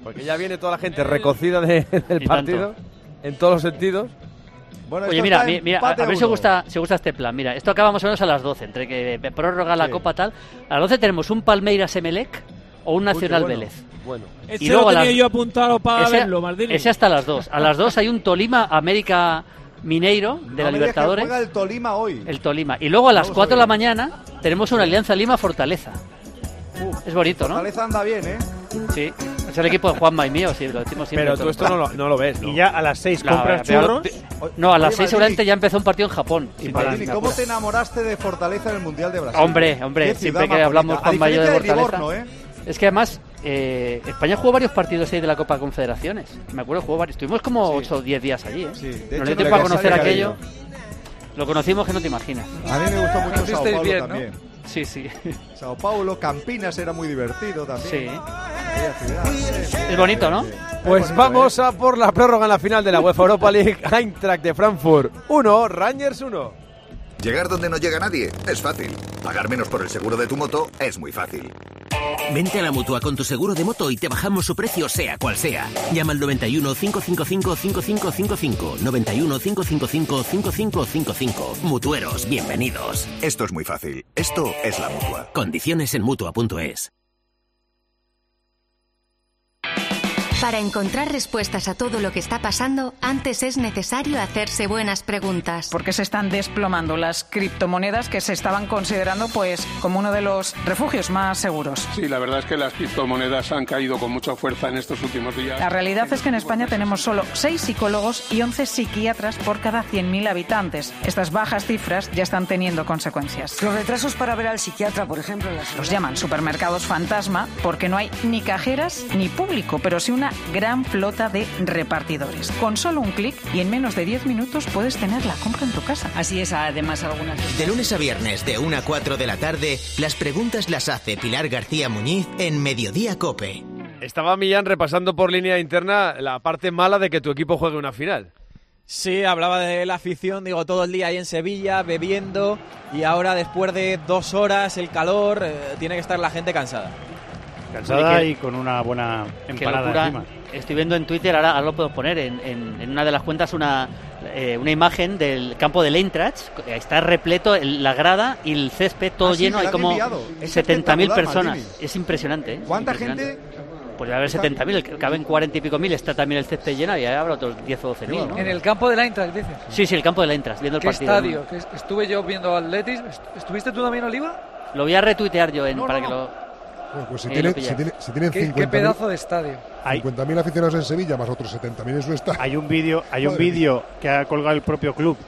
Porque ya viene toda la gente recocida de, del Y partido, tanto. en todos los sentidos. Bueno, Oye, esto mira, está mi- mira, a, empate a ver si uno. os gusta, si os gusta este plan. Mira, esto acaba más o menos a las doce, entre que prórroga la Sí. Copa tal. A las doce tenemos un Palmeiras Emelec o un Nacional Uy, qué bueno. Vélez. Bueno. Ese Y luego lo a tenía las- yo apuntado para Ese, verlo, Maldini. ese hasta las dos. A las dos hay un Tolima América Mineiro de No la me digas que Libertadores. juega el Tolima hoy. El Tolima. Y luego a las Vamos a cuatro de la ver. mañana tenemos una Alianza Lima Fortaleza. Es bonito, ¿no? Fortaleza anda bien, ¿eh? Sí. Es el equipo de Juanma y mío, sí, lo decimos siempre. Pero tú esto no lo, no lo ves, ¿no? Y ya a las seis La- compras pero- churros. No, a las Oye, seis seguramente ya empezó un partido en Japón. Y Sí, Maldini, me ¿cómo acuerdo. te enamoraste de Fortaleza en el Mundial de Brasil? Hombre, hombre, Qué siempre ciudad que más hablamos bonita. A Juan Mayo de diferencia Fortaleza. Livorno, ¿eh? Es que además, eh, España jugó varios partidos ahí de la Copa Confederaciones. Me acuerdo, jugó varios. Estuvimos como ocho o diez días allí, ¿eh? Sí, de Nos hecho, dio me tiempo a quedé conocer salido. aquello. Lo conocimos que no te imaginas. A mí me gustó mucho Sao Conocisteis Paulo bien, ¿no? también. Sí, sí. Sao Paulo, Campinas era muy divertido también. Sí. Aquella ciudad. Es bonito, ¿no? Pues bonito, vamos a por la prórroga en la final de la UEFA Europa League. Eintracht de Frankfurt uno, Rangers uno. Llegar donde no llega nadie es fácil. Pagar menos por el seguro de tu moto es muy fácil. Vente a la Mutua con tu seguro de moto y te bajamos su precio sea cual sea. Llama al noventa y uno, cinco cinco cinco, cinco cinco cinco cinco. noventa y uno, cinco cinco cinco, cinco cinco cinco cinco. Mutueros, bienvenidos. Esto es muy fácil. Esto es la Mutua. Condiciones en Mutua punto es. Para encontrar respuestas a todo lo que está pasando, antes es necesario hacerse buenas preguntas. Porque se están desplomando las criptomonedas que se estaban considerando pues como uno de los refugios más seguros. Sí, la verdad es que las criptomonedas han caído con mucha fuerza en estos últimos días. La realidad es que en España tenemos solo seis psicólogos y once psiquiatras por cada cien mil habitantes. Estas bajas cifras ya están teniendo consecuencias. Los retrasos para ver al psiquiatra, por ejemplo, en la ciudad. Los llaman supermercados fantasma porque no hay ni cajeras ni público, pero sí una gran flota de repartidores. Con solo un clic y en menos de diez minutos puedes tener la compra en tu casa. Así es, además algunas... De lunes a viernes, de una a cuatro de la tarde, las preguntas las hace Pilar García Muñiz en Mediodía COPE. Estaba Millán repasando por línea interna la parte mala de que tu equipo juegue una final. Sí, hablaba de la afición, digo, todo el día ahí en Sevilla, bebiendo, y ahora después de dos horas, el calor, eh, tiene que estar la gente cansada. Cansada Oye, y con una buena Qué empanada locura. encima. Estoy viendo en Twitter, ahora, ahora lo puedo poner, en, en, en una de las cuentas una, eh, una imagen del campo del Eintracht. Está repleto el- la grada y el césped todo Ah, sí, lleno. me Hay lo han como enviado. Es setenta mil espectacular, personas. Maldini. Es impresionante. ¿eh? ¿Cuánta Impresionante. gente? Pues debe haber setenta mil, caben cuarenta y pico mil, está también el césped lleno y ahí habrá otros diez o doce mil, ¿no? En el campo del Eintracht, dices. Sí, sí, el campo del Eintracht, viendo el ¿Qué partido. estadio? ¿Qué es- estuve yo viendo Atletis. Est- ¿Estuviste tú también, Oliva? Lo voy a retuitear yo en, No, para no, que no. lo... Bueno, pues si, ahí tiene- lo pilláis. si, tiene- si tienen ¿Qué, qué cincuenta pedazo de estadio? mil aficionados en Sevilla, más otros setenta mil en su estadio. Hay un vídeo, hay un Madre vídeo que ha colgado el propio club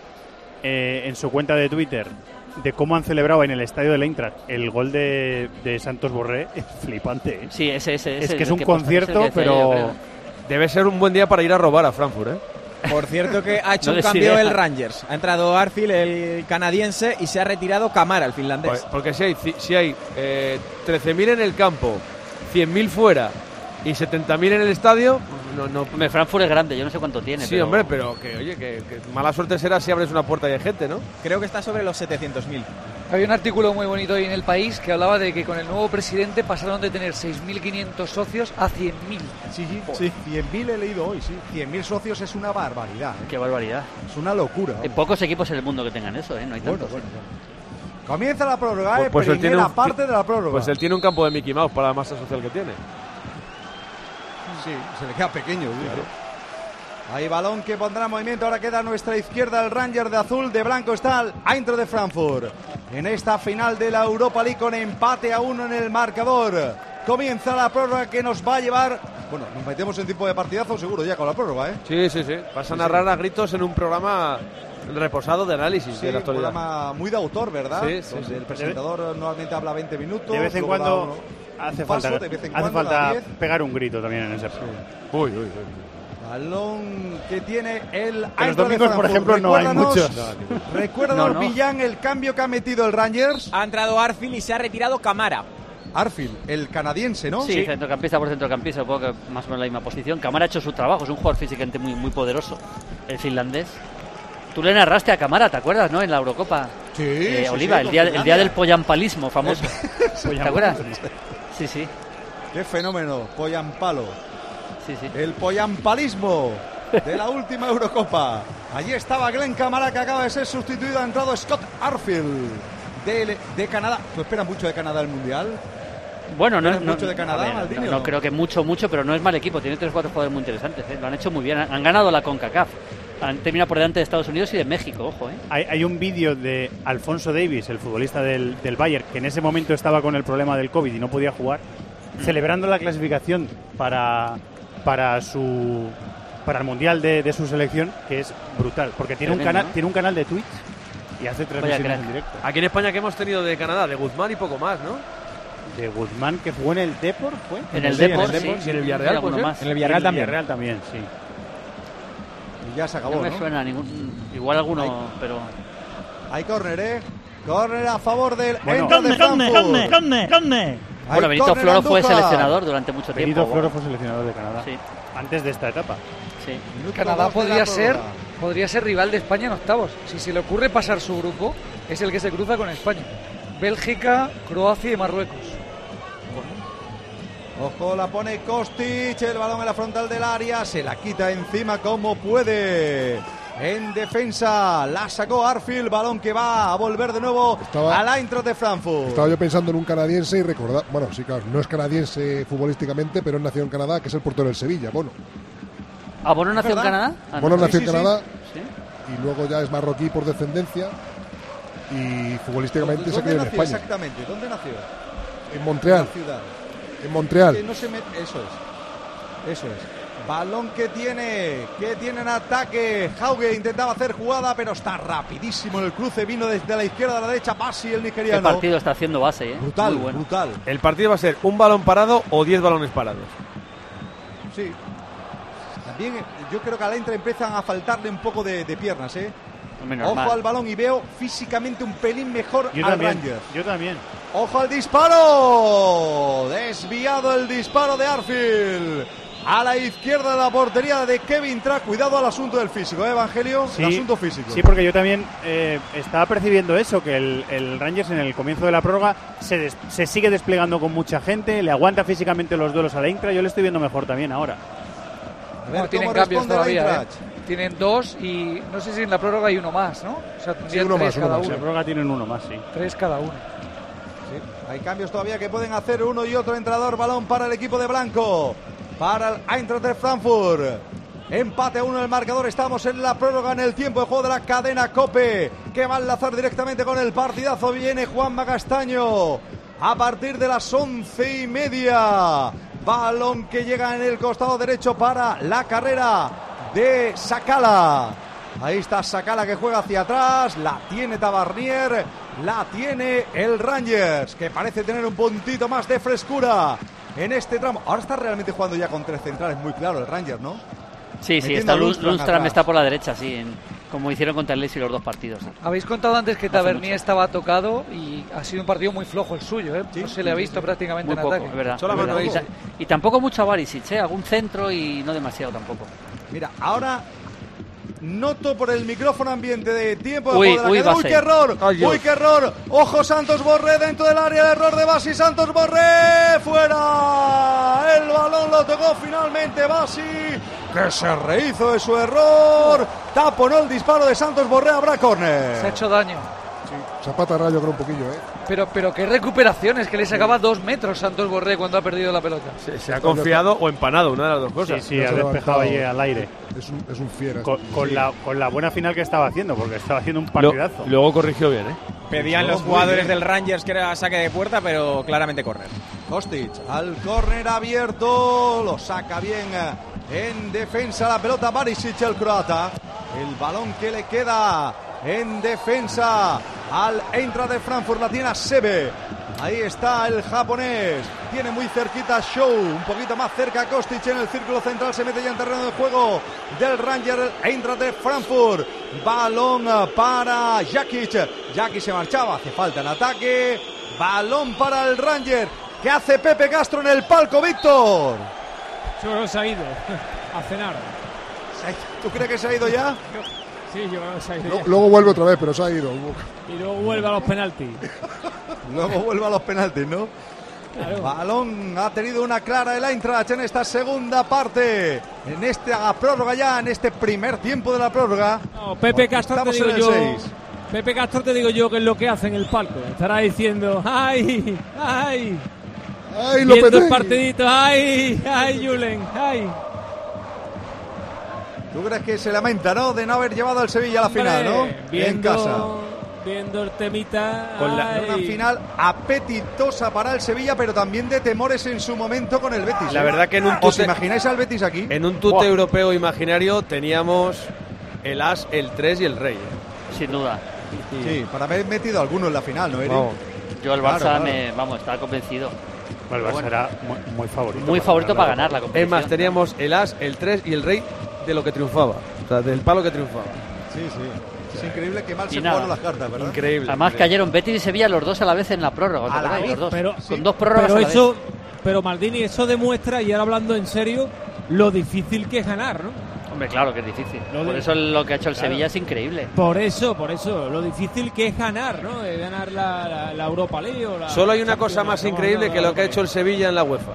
eh, en su cuenta de Twitter de cómo han celebrado en el estadio del Eintracht el gol de, de Santos Borré. Es flipante, ¿eh? Sí, ese, ese, Es ese que es el un que posta- concierto, ese que decía yo, pero... creo. Debe ser un buen día para ir a robar a Frankfurt, ¿eh? Por cierto que ha hecho No un des cambio idea. el Rangers. Ha entrado Arfield, el canadiense, y se ha retirado Camara, el finlandés. Pues, porque si hay, si hay eh, trece mil en el campo, cien mil fuera y setenta mil en el estadio, no, no. Hombre, Frankfurt es grande, yo no sé cuánto tiene. Sí, pero... hombre, pero que oye, que, que mala suerte será si abres una puerta y hay gente, ¿no? Creo que está sobre los setecientos mil. Había un artículo muy bonito hoy en El País que hablaba de que con el nuevo presidente pasaron de tener seis mil quinientos socios a cien mil. Sí, sí, sí. cien mil he leído hoy, sí. cien mil socios es una barbaridad. ¿eh? Qué barbaridad. Es una locura. Hay pocos equipos en el mundo que tengan eso, ¿eh? No hay Bueno, tantos. bueno, bueno. Comienza la prórroga, Pues- ¿eh? pues él Primera tiene un- parte de la prórroga. Pues él tiene un campo de Mickey Mouse para la masa social que tiene. Sí, se le queda pequeño. dice. Hay balón que pondrá en movimiento. Ahora queda a nuestra izquierda el Ranger de azul, de blanco está el Eintracht de Frankfurt. En esta final de la Europa League con empate a uno en el marcador. Comienza la prórroga que nos va a llevar... Bueno, nos metemos en tipo de partidazo seguro ya con la prórroga, ¿eh? Sí, sí, sí. Vas a Sí, narrar sí. a gritos en un programa reposado de análisis Sí, de la un actualidad. programa muy de autor, ¿verdad? Sí, sí, Donde sí. el presentador normalmente habla veinte minutos. De vez en luego da cuando uno- hace un paso, falta, de vez en hace cuando da falta diez. pegar un grito también en ese. Uy, uy, uy. Balón que tiene el los Eintracht de domingos, por Frankfurt. ejemplo, no hay Recuérdanos- muchos. Recuérdanos, No, no. Millán, el cambio que ha metido el Rangers. Ha entrado Arfield y se ha retirado Camara. Arfield, el canadiense, ¿no? Sí, centrocampista por centrocampista, supongo que más o menos la misma posición. Camara ha hecho su trabajo, es un jugador físicamente muy, muy poderoso, el finlandés. Tú le narraste a Camara, ¿te acuerdas, no? En la Eurocopa. Sí, Eh, sí, Oliva, sí, el, con día, el día Finlandia. del pollampalismo famoso. ¿Te acuerdas? Sí, sí. Qué fenómeno, Poyampalo. Sí, sí. El pollampalismo de la última Eurocopa. Allí estaba Glenn Kamara, que acaba de ser sustituido. Ha entrado Scott Arfield de, de Canadá. ¿Tú esperas mucho de Canadá el Mundial? Bueno, no, no, mucho de Canadá, ver, Maldini, no, no creo que mucho, mucho, pero no es mal equipo. Tiene tres o cuatro jugadores muy interesantes. ¿eh? Lo han hecho muy bien. Han, han ganado la CONCACAF. Han terminado por delante de Estados Unidos y de México, ojo. ¿eh? Hay, hay un vídeo de Alfonso Davies, el futbolista del, del Bayern, que en ese momento estaba con el problema del COVID y no podía jugar, mm. celebrando la clasificación para, para su para el Mundial de, de su selección, que es brutal, porque tiene un, canal, ¿no? tiene un canal de Twitch y hace transmisiones en directo. Aquí en España, ¿qué hemos tenido de Canadá? De Guzmán y poco más, ¿no? De Guzmán, que jugó en el Depor, ¿fue? En el Depor, sí, sí, sí, y en el Villarreal, pues, más. En el Villarreal también. En el Villarreal también, sí. Y ya se acabó, no me ¿no? suena ningún, igual alguno, hay, pero hay córner, ¿eh? Córner a favor del bueno, Eintracht de Frankfurt. Córner, córner, córner. Bueno, Benito Floro fue seleccionador durante mucho Benito tiempo. Benito Floro fue seleccionador de Canadá. Sí. Antes de esta etapa. Sí. Canadá podría ser, podría ser rival de España en octavos. Si se le ocurre pasar su grupo, es el que se cruza con España. Bélgica, Croacia y Marruecos. Ojo, la pone Kostic, el balón en la frontal del área, se la quita encima como puede. En defensa, la sacó Arfield, balón que va a volver de nuevo estaba, al Eintracht de Frankfurt. Estaba yo pensando en un canadiense y recordar, bueno, sí, claro, no es canadiense futbolísticamente, pero es nacido en Canadá, que es el portero del Sevilla, Bono. ¿Ah, Bono nació en Canadá? Ah, Bono no. nació sí, en sí, Canadá sí. y luego ya es marroquí por descendencia y futbolísticamente se ha criado en nació España. Exactamente, ¿dónde nació? En Montreal. En la ciudad. En Montreal. Que no se met... Eso es. Eso es. Balón que tiene, que tiene en ataque. Hauge intentaba hacer jugada, pero está rapidísimo en el cruce. Vino desde la izquierda a la derecha. Basi, el nigeriano. El partido está haciendo base, ¿eh? Brutal, Muy bueno. brutal. El partido va a ser un balón parado o diez balones parados. Sí. También yo creo que a la Eintracht empiezan a faltarle un poco de, de piernas, ¿eh? Menos Ojo mal. al balón y veo físicamente un pelín mejor yo al también, Rangers. Yo también. Ojo al disparo. Desviado el disparo de Arfield. A la izquierda de la portería de Kevin Trapp. Cuidado al asunto del físico, ¿eh, Evangelio? Sí, el asunto físico. Sí, porque yo también eh, estaba percibiendo eso, que el, el Rangers en el comienzo de la prórroga se, des, se sigue desplegando con mucha gente, le aguanta físicamente los duelos a la Eintracht. Yo le estoy viendo mejor también ahora. A ver, no, tienen cambios todavía, ¿eh? Tienen dos y no sé si en la prórroga hay uno más, ¿no? O sea, sí, uno más, cada uno uno. más. En la prórroga tienen uno más, sí. Tres cada uno. Sí, hay cambios todavía que pueden hacer uno y otro entrenador. Balón para el equipo de blanco. Para el Eintracht de Frankfurt. Empate a uno en el marcador. Estamos en la prórroga, en el tiempo de juego de la cadena COPE, que va a enlazar directamente con el partidazo. Viene Juanma Castaño a partir de las once y media. Balón que llega en el costado derecho para la carrera de Sakala. Ahí está Sakala, que juega hacia atrás. La tiene Tabarnier. La tiene el Rangers, que parece tener un puntito más de frescura en este tramo. Ahora está realmente jugando ya con tres centrales, muy claro el Rangers, ¿no? Sí, sí, está Lundstram, Lundstram está por la derecha, sí, en, como hicieron contra el Leipzig los dos partidos. ¿Sí? Habéis contado antes que Tavernier estaba tocado y ha sido un partido muy flojo el suyo, ¿eh? ¿Sí? No se le ha visto sí, prácticamente muy en poco, ataque. Es verdad, es verdad. Y, ta y tampoco mucho a Barisic, ¿eh? Algún centro y no demasiado tampoco. Mira, ahora noto por el micrófono ambiente de tiempo de uy, juego de uy, la ¡Uy, qué error! Ay, ¡Uy, qué error! ¡Ojo, Santos Borré dentro del área! El error de Basi, Santos Borré ¡fuera! El balón lo tocó finalmente Basi, que se rehizo de su error. Taponó el disparo de Santos Borré. Habrá córner. Se ha hecho daño. Sí, Zapata Rayo creo un poquillo, ¿eh? Pero, pero qué recuperaciones, que le sacaba dos metros Santos Borré cuando ha perdido la pelota. Se, se ha confiado o empanado, una de las dos cosas. Sí, sí, ha despejado ahí al aire. Es un, es un fiera. Con, con, sí. la, con la buena final que estaba haciendo, porque estaba haciendo un partidazo. Lo, luego corrigió bien, ¿eh? Pedían no, los jugadores del Rangers que era saque de puerta, pero claramente córner. Kostic al córner abierto, lo saca bien en defensa la pelota Barisic, el croata. El balón que le queda en defensa al Eintracht de Frankfurt, la tiene a Sebe. Ahí está el japonés, tiene muy cerquita Show, un poquito más cerca Kostic en el círculo central, se mete ya en terreno de juego del Ranger, el Eintracht de Frankfurt. Balón para Jakic, Jakic se marchaba, hace falta en ataque. Balón para el Ranger. ¿Qué hace Pepe Castro en el palco, Víctor? Yo creo que se ha ido a cenar. ¿Tú crees que se ha ido ya? Sí, yo creo que se ha ido Luego, luego vuelve otra vez, pero se ha ido. Y luego vuelve a los penaltis. Luego vuelve a los penaltis, ¿no? Claro. Balón ha tenido una clara el Eintracht en esta segunda parte, en esta prórroga ya, en este primer tiempo de la prórroga. No, Pepe Castro te digo yo, seis. Pepe Castro te digo yo que es lo que hace en el palco. Estará diciendo, ay, ay, ay, viendo el partidito, ay, ay, Julen, ay. ¿Tú crees que se lamenta, no, de no haber llevado al Sevilla a la Hombre, final, no? Viendo, en casa. Viendo el temita. Con la, una final apetitosa para el Sevilla, pero también de temores en su momento con el Betis. La ¿eh? verdad que en un ¿Os tute, imagináis al Betis aquí? En un tute ¡Buah! europeo imaginario teníamos el as, el tres y el rey. ¿eh? Sin duda. Sí, para haber metido alguno en la final, ¿no, Eric? Vamos. Yo el Barça, Claro, claro. Me, vamos, estaba convencido. El Barça bueno. era muy, muy favorito. Muy favorito para ganar la competición. Es más, teníamos el as, el tres y el rey de lo que triunfaba. O sea, del palo que triunfaba. Sí, sí. Es increíble que mal Y se nada. jugaron las cartas, ¿verdad? Increíble. Además increíble. cayeron Betis y Sevilla los dos a la vez en la prórroga. ¿os A la acordáis? vez, Los dos. pero- Con dos prórrogas Pero a la eso, vez. pero Maldini, eso demuestra, y ahora hablando en serio, lo difícil que es ganar, ¿no? Hombre, claro que es difícil. Lo Por de- eso lo que ha hecho el Claro. Sevilla es increíble. Por eso, por eso, lo difícil que es ganar, ¿no? Eh, ganar la, la, la Europa League o la Solo hay una Champions, cosa más estamos increíble hablando que de lo que ha la hecho el Sevilla en la UEFA.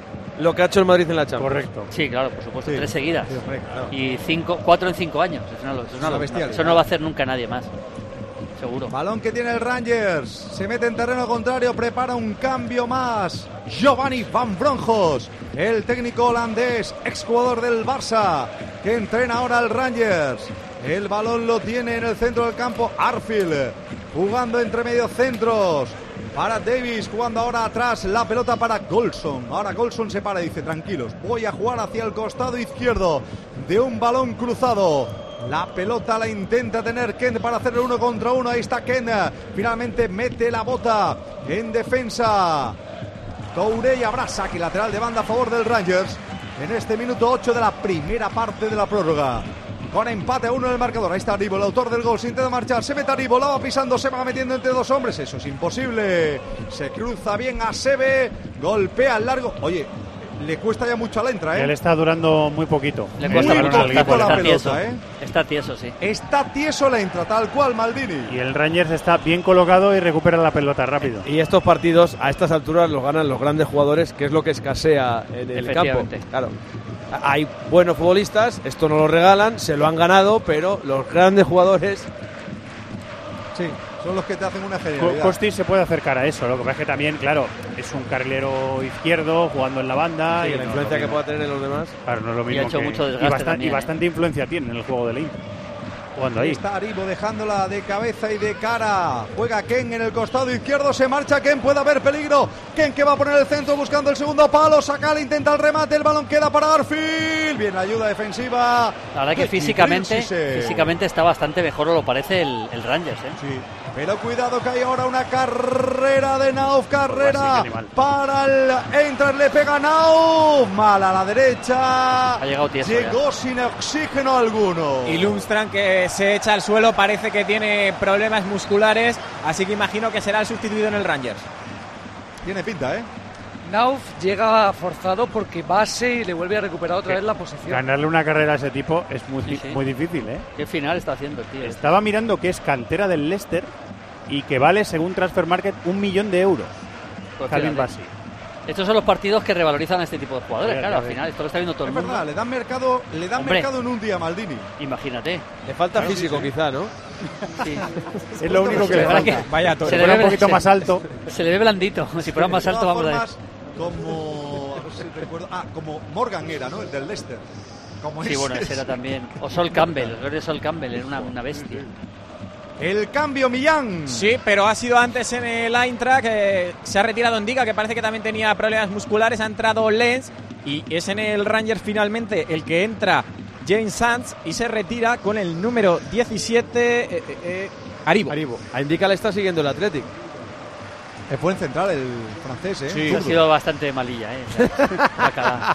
Lo que ha hecho el Madrid en la Champions. Correcto. Sí, claro, por supuesto. Sí. Tres seguidas. Sí, hombre, claro. Y cinco, cuatro en cinco años. Es una, lo- es una una locura. bestialidad. Eso no va a hacer nunca nadie más. Seguro. Balón que tiene el Rangers. Se mete en terreno contrario. Prepara un cambio más. Giovanni Van Bronckhorst, el técnico holandés, exjugador del Barça, que entrena ahora al Rangers. El balón lo tiene en el centro del campo Arfield, jugando entre medio centros. Para Davis, jugando ahora atrás la pelota para Golson. Ahora Golson se para y dice, tranquilos, voy a jugar hacia el costado izquierdo de un balón cruzado. La pelota la intenta tener Kent para hacer el uno contra uno. Ahí está Kent. Finalmente mete la bota en defensa. Touré y habrá saque lateral de banda a favor del Rangers en este minuto ocho de la primera parte de la prórroga. Con empate a uno en el marcador. Ahí está Aribo, el autor del gol. Se intenta marchar. Se mete Aribo. La va pisando. Se va metiendo entre dos hombres. Eso es imposible. Se cruza bien a Seve. Golpea al largo. Oye, le cuesta ya mucho a la entra, ¿eh? Él está durando muy poquito. Le cuesta El mucho, balón al está, equipo. está la tieso. pelota, ¿eh? Está tieso, sí. Está tieso la entra, tal cual Maldini. Y el Rangers está bien colocado y recupera la pelota rápido. Y estos partidos a estas alturas los ganan los grandes jugadores, que es lo que escasea en el campo. Efectivamente. Claro. Hay buenos futbolistas, esto no lo regalan, se lo han ganado, pero los grandes jugadores. Sí, son los que te hacen una Co- genialidad. Costi se puede acercar a eso. Lo que pasa es que también, claro, es un carrilero izquierdo jugando en la banda. Sí, y la no es influencia lo que mismo. pueda tener en los demás. Claro, no es lo Y mismo. ha hecho que- mucho desgaste y, bastan- también, y bastante influencia tiene en el juego del Inter. Jugando Ahí ahí. está Aribo dejándola de cabeza y de cara. Juega Ken en el costado izquierdo. Se marcha Ken. Puede haber peligro. Ken que va a poner el centro buscando el segundo palo. Sacal intenta el remate. El balón queda para Arfield. Bien, ayuda defensiva. La verdad que de físicamente, Kiprilsise. físicamente está bastante mejor, o lo parece, el, el Rangers, ¿eh? Sí. Pero cuidado que hay ahora una carrera de Nauf. Carrera Así que animal. para el Eintracht. Le pega Nauf. Mal a la derecha. Ha llegado tieso Llegó sin oxígeno alguno. Y Lundstrand, que se echa al suelo, parece que tiene problemas musculares, así que imagino que será el sustituido en el Rangers. Tiene pinta, ¿eh? Nauf llega forzado porque base y le vuelve a recuperar otra vez la posición. Ganarle una carrera a ese tipo es muy, Sí, sí. muy difícil, ¿eh? ¿Qué final está haciendo el tío? Estaba mirando que es cantera del Leicester y que vale, según Transfer Market, un millón de euros. Pues Calvin fíjate. Bassey. Estos son los partidos que revalorizan a este tipo de jugadores, Fíjate, claro, al fíjate. final esto lo está viendo todo Es el mundo. verdad, le dan mercado, le dan Hombre. mercado en un día, Maldini. Imagínate. Le falta Claro, físico, sí, sí. quizá, ¿no? Sí. Es lo único que Se le le ve falta. que- Vaya toro. Se Si le fuera ve- un poquito se- más alto. Se le ve blandito. Si fuera más De alto, todas vamos a ver. formas, como, a ver si recuerdo- ah, como Morgan era, ¿no? El del Leicester. Como Sí, ese bueno, ese era también. O Sol Campbell, el de Sol Campbell, era una, una bestia. El cambio, Millán. Sí, pero ha sido antes en el Eintracht, que se ha retirado Ndiga, que parece que también tenía problemas musculares, ha entrado Lenz y es en el Rangers finalmente el que entra James Sands y se retira con el número diecisiete, eh, eh, eh, Aribo. Aribo. A Indica le está siguiendo el Athletic. Es buen central el francés, ¿eh? Sí, ha Zurdo. sido bastante malilla, ¿eh? La cagada.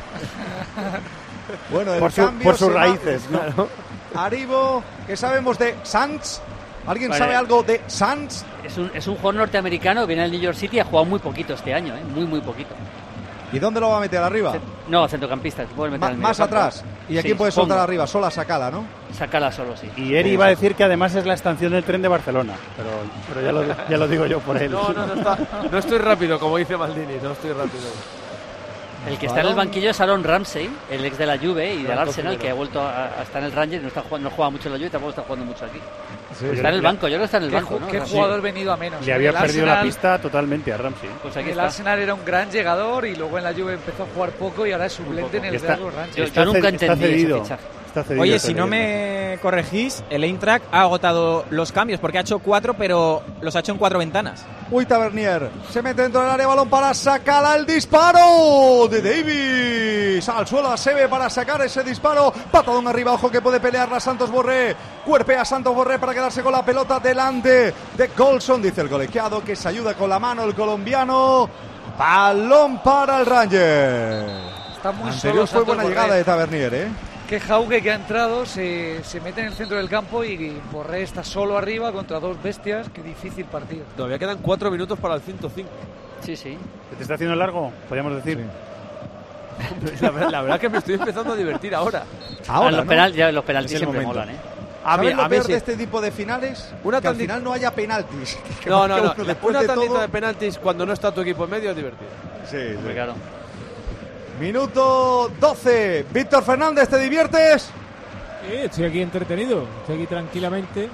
Bueno, el Por, su- cambio por sus se va- raíces, ¿no? Aribo, ¿qué sabemos de Sands? ¿Alguien Vale. sabe algo de Sands? Es un, es un jugador norteamericano que viene al New York City y ha jugado muy poquito este año, ¿eh? Muy, muy poquito. ¿Y dónde lo va a meter? ¿Arriba? No, centrocampista. Puede meter Ma- en el más mediocampo. atrás. ¿Y a Sí, quién puede soltar supongo. arriba? Solo a Sakala, ¿no? Sakala solo, sí. Y Eri iba a decir que además es la estación del tren de Barcelona, pero, pero ya, lo, ya lo digo yo por él. No, no, no, está, no estoy rápido, como dice Maldini, no estoy rápido. El que está en el banquillo es Aaron Ramsey, el ex de la Juve y del Blanco Arsenal, primero. que ha vuelto a, a estar en el Rangers, no, está jugando, no juega mucho en la Juve y tampoco está jugando mucho aquí. Sí, está en el banco, yo creo que está en el ¿Qué, banco, ju- ¿no? qué Ramsey. jugador venido a menos? Le había El perdido la Arsenal- pista totalmente a Ramsey. Pues aquí el está. Arsenal era un gran llegador y luego en la Juve empezó a jugar poco y ahora es suplente en el Está- Glasgow Rangers. Yo, Está yo nunca ced- está entendí ese cedido. fichaje. Está cedido, Oye, está si no cedido. me corregís, el Eintracht ha agotado los cambios porque ha hecho cuatro, pero los ha hecho en cuatro ventanas. Uy, Tavernier. Se mete dentro del área, balón para Sakala. El disparo de Davis. Al suelo a Seve para sacar ese disparo. Patadón arriba, ojo que puede pelearla Santos Borré. Cuerpea Santos Borré para quedarse con la pelota delante de Golson. Dice el colegiado que se ayuda con la mano el colombiano. Balón para el Ranger. Está muy Anterior solo fue Santos buena Borré. llegada de Tavernier, ¿eh? Que Jauge que ha entrado se, se mete en el centro del campo y Borré está solo arriba contra dos bestias. Qué difícil partido. Todavía quedan cuatro minutos para el ciento cinco. Sí, sí. ¿Te está haciendo largo? Podríamos decir. La, verdad- la verdad que me estoy empezando a divertir ahora. Ah, los, ¿no? penal, ya, los penaltis Es el siempre momento. molan, ¿eh? A mí, ¿Sabes lo a mí peor sí. de este tipo de finales? Una que al tandi- final no haya penaltis. Que No, marque no, no. uno después Una de tandita todo. de penaltis cuando no está tu equipo en medio es divertido. Sí, sí. Muy claro. Minuto doce. Víctor Fernández, ¿te diviertes? Sí, estoy aquí entretenido, estoy aquí tranquilamente.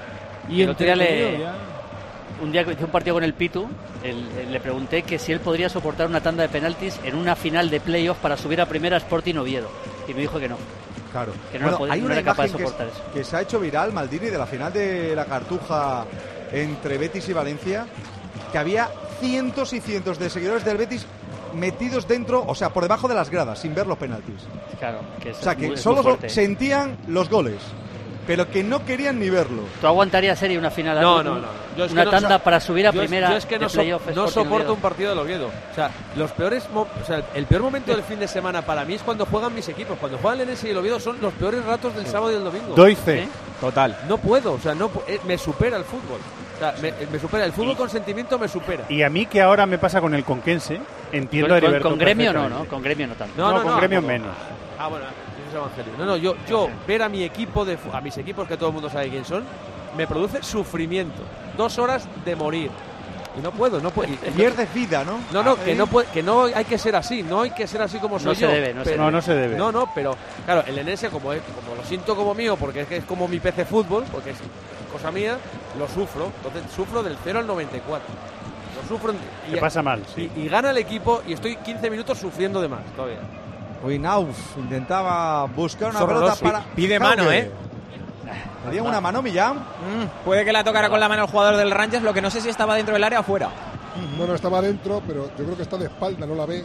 Y El otro día entretenido le- ya. Un día que hice un partido con el Pitu, el- el- le pregunté que si él podría soportar una tanda de penaltis en una final de playoff para subir a primera Sporting Oviedo. Y me dijo que no. Claro. Que no, era Bueno, pod- hay no una era capaz de imagen que, soportar es- eso. que se ha hecho viral, Maldini, de la final de la Cartuja entre Betis y Valencia, que había cientos y cientos de seguidores del Betis metidos dentro, o sea, por debajo de las gradas, sin ver los penaltis. Claro, que O eso sea, es que muy- es solo muy fuerte. sentían los goles, pero que no querían ni verlo. ¿Tú aguantarías serie una final? No, un- no, no. Yo es una que no- tanda o sea, para subir a yo es- primera Yo es que no, de so- playoff no Sporting soporto Oviedo. un partido del Oviedo. O sea, los peores, mo- o sea, el peor momento del fin de semana para mí es cuando juegan mis equipos. Cuando juegan el N S y el Oviedo son los peores ratos del sábado y el domingo. Doy fe. ¿Eh? Total. No puedo, o sea, no pu- eh, me supera el fútbol. O sea, me, me supera el fútbol con sentimiento, me supera. Y a mí que ahora me pasa con el Conquense, entiendo Con, a con- Heriberto con gremio no, perfectamente. ¿no? Con gremio no tanto. No, con gremio no. menos. Ah, bueno, eso es evangelio. No, no, yo, yo ver a mi equipo, de, fu- a mis equipos que todo el mundo sabe quién son, me produce sufrimiento. Dos horas de morir. Y no puedo, no puedo. y- Pierdes vida, ¿no? No, no, Ah, que ¿eh? no, puede, que no hay que ser así, no hay que ser así como soy se yo. debe, no se pero- No, no se debe. No, no, pero claro, el N S como, es, como lo siento como mío, porque es que es como mi P C fútbol, porque es cosa mía, lo sufro. Entonces sufro del cero al noventa y cuatro. Lo sufro. Te pasa mal, sí. Y, y gana el equipo y estoy quince minutos sufriendo de más todavía. Uy, Nauf intentaba buscar una Es pelota horroroso. para. Pide Jauge. mano, ¿eh? ¿Pedía una mano, Millán? Mm, puede que la tocara con la mano el jugador del Rangers, lo que no sé si estaba dentro del área o fuera. No, no estaba dentro, pero yo creo que está de espalda, no la ve.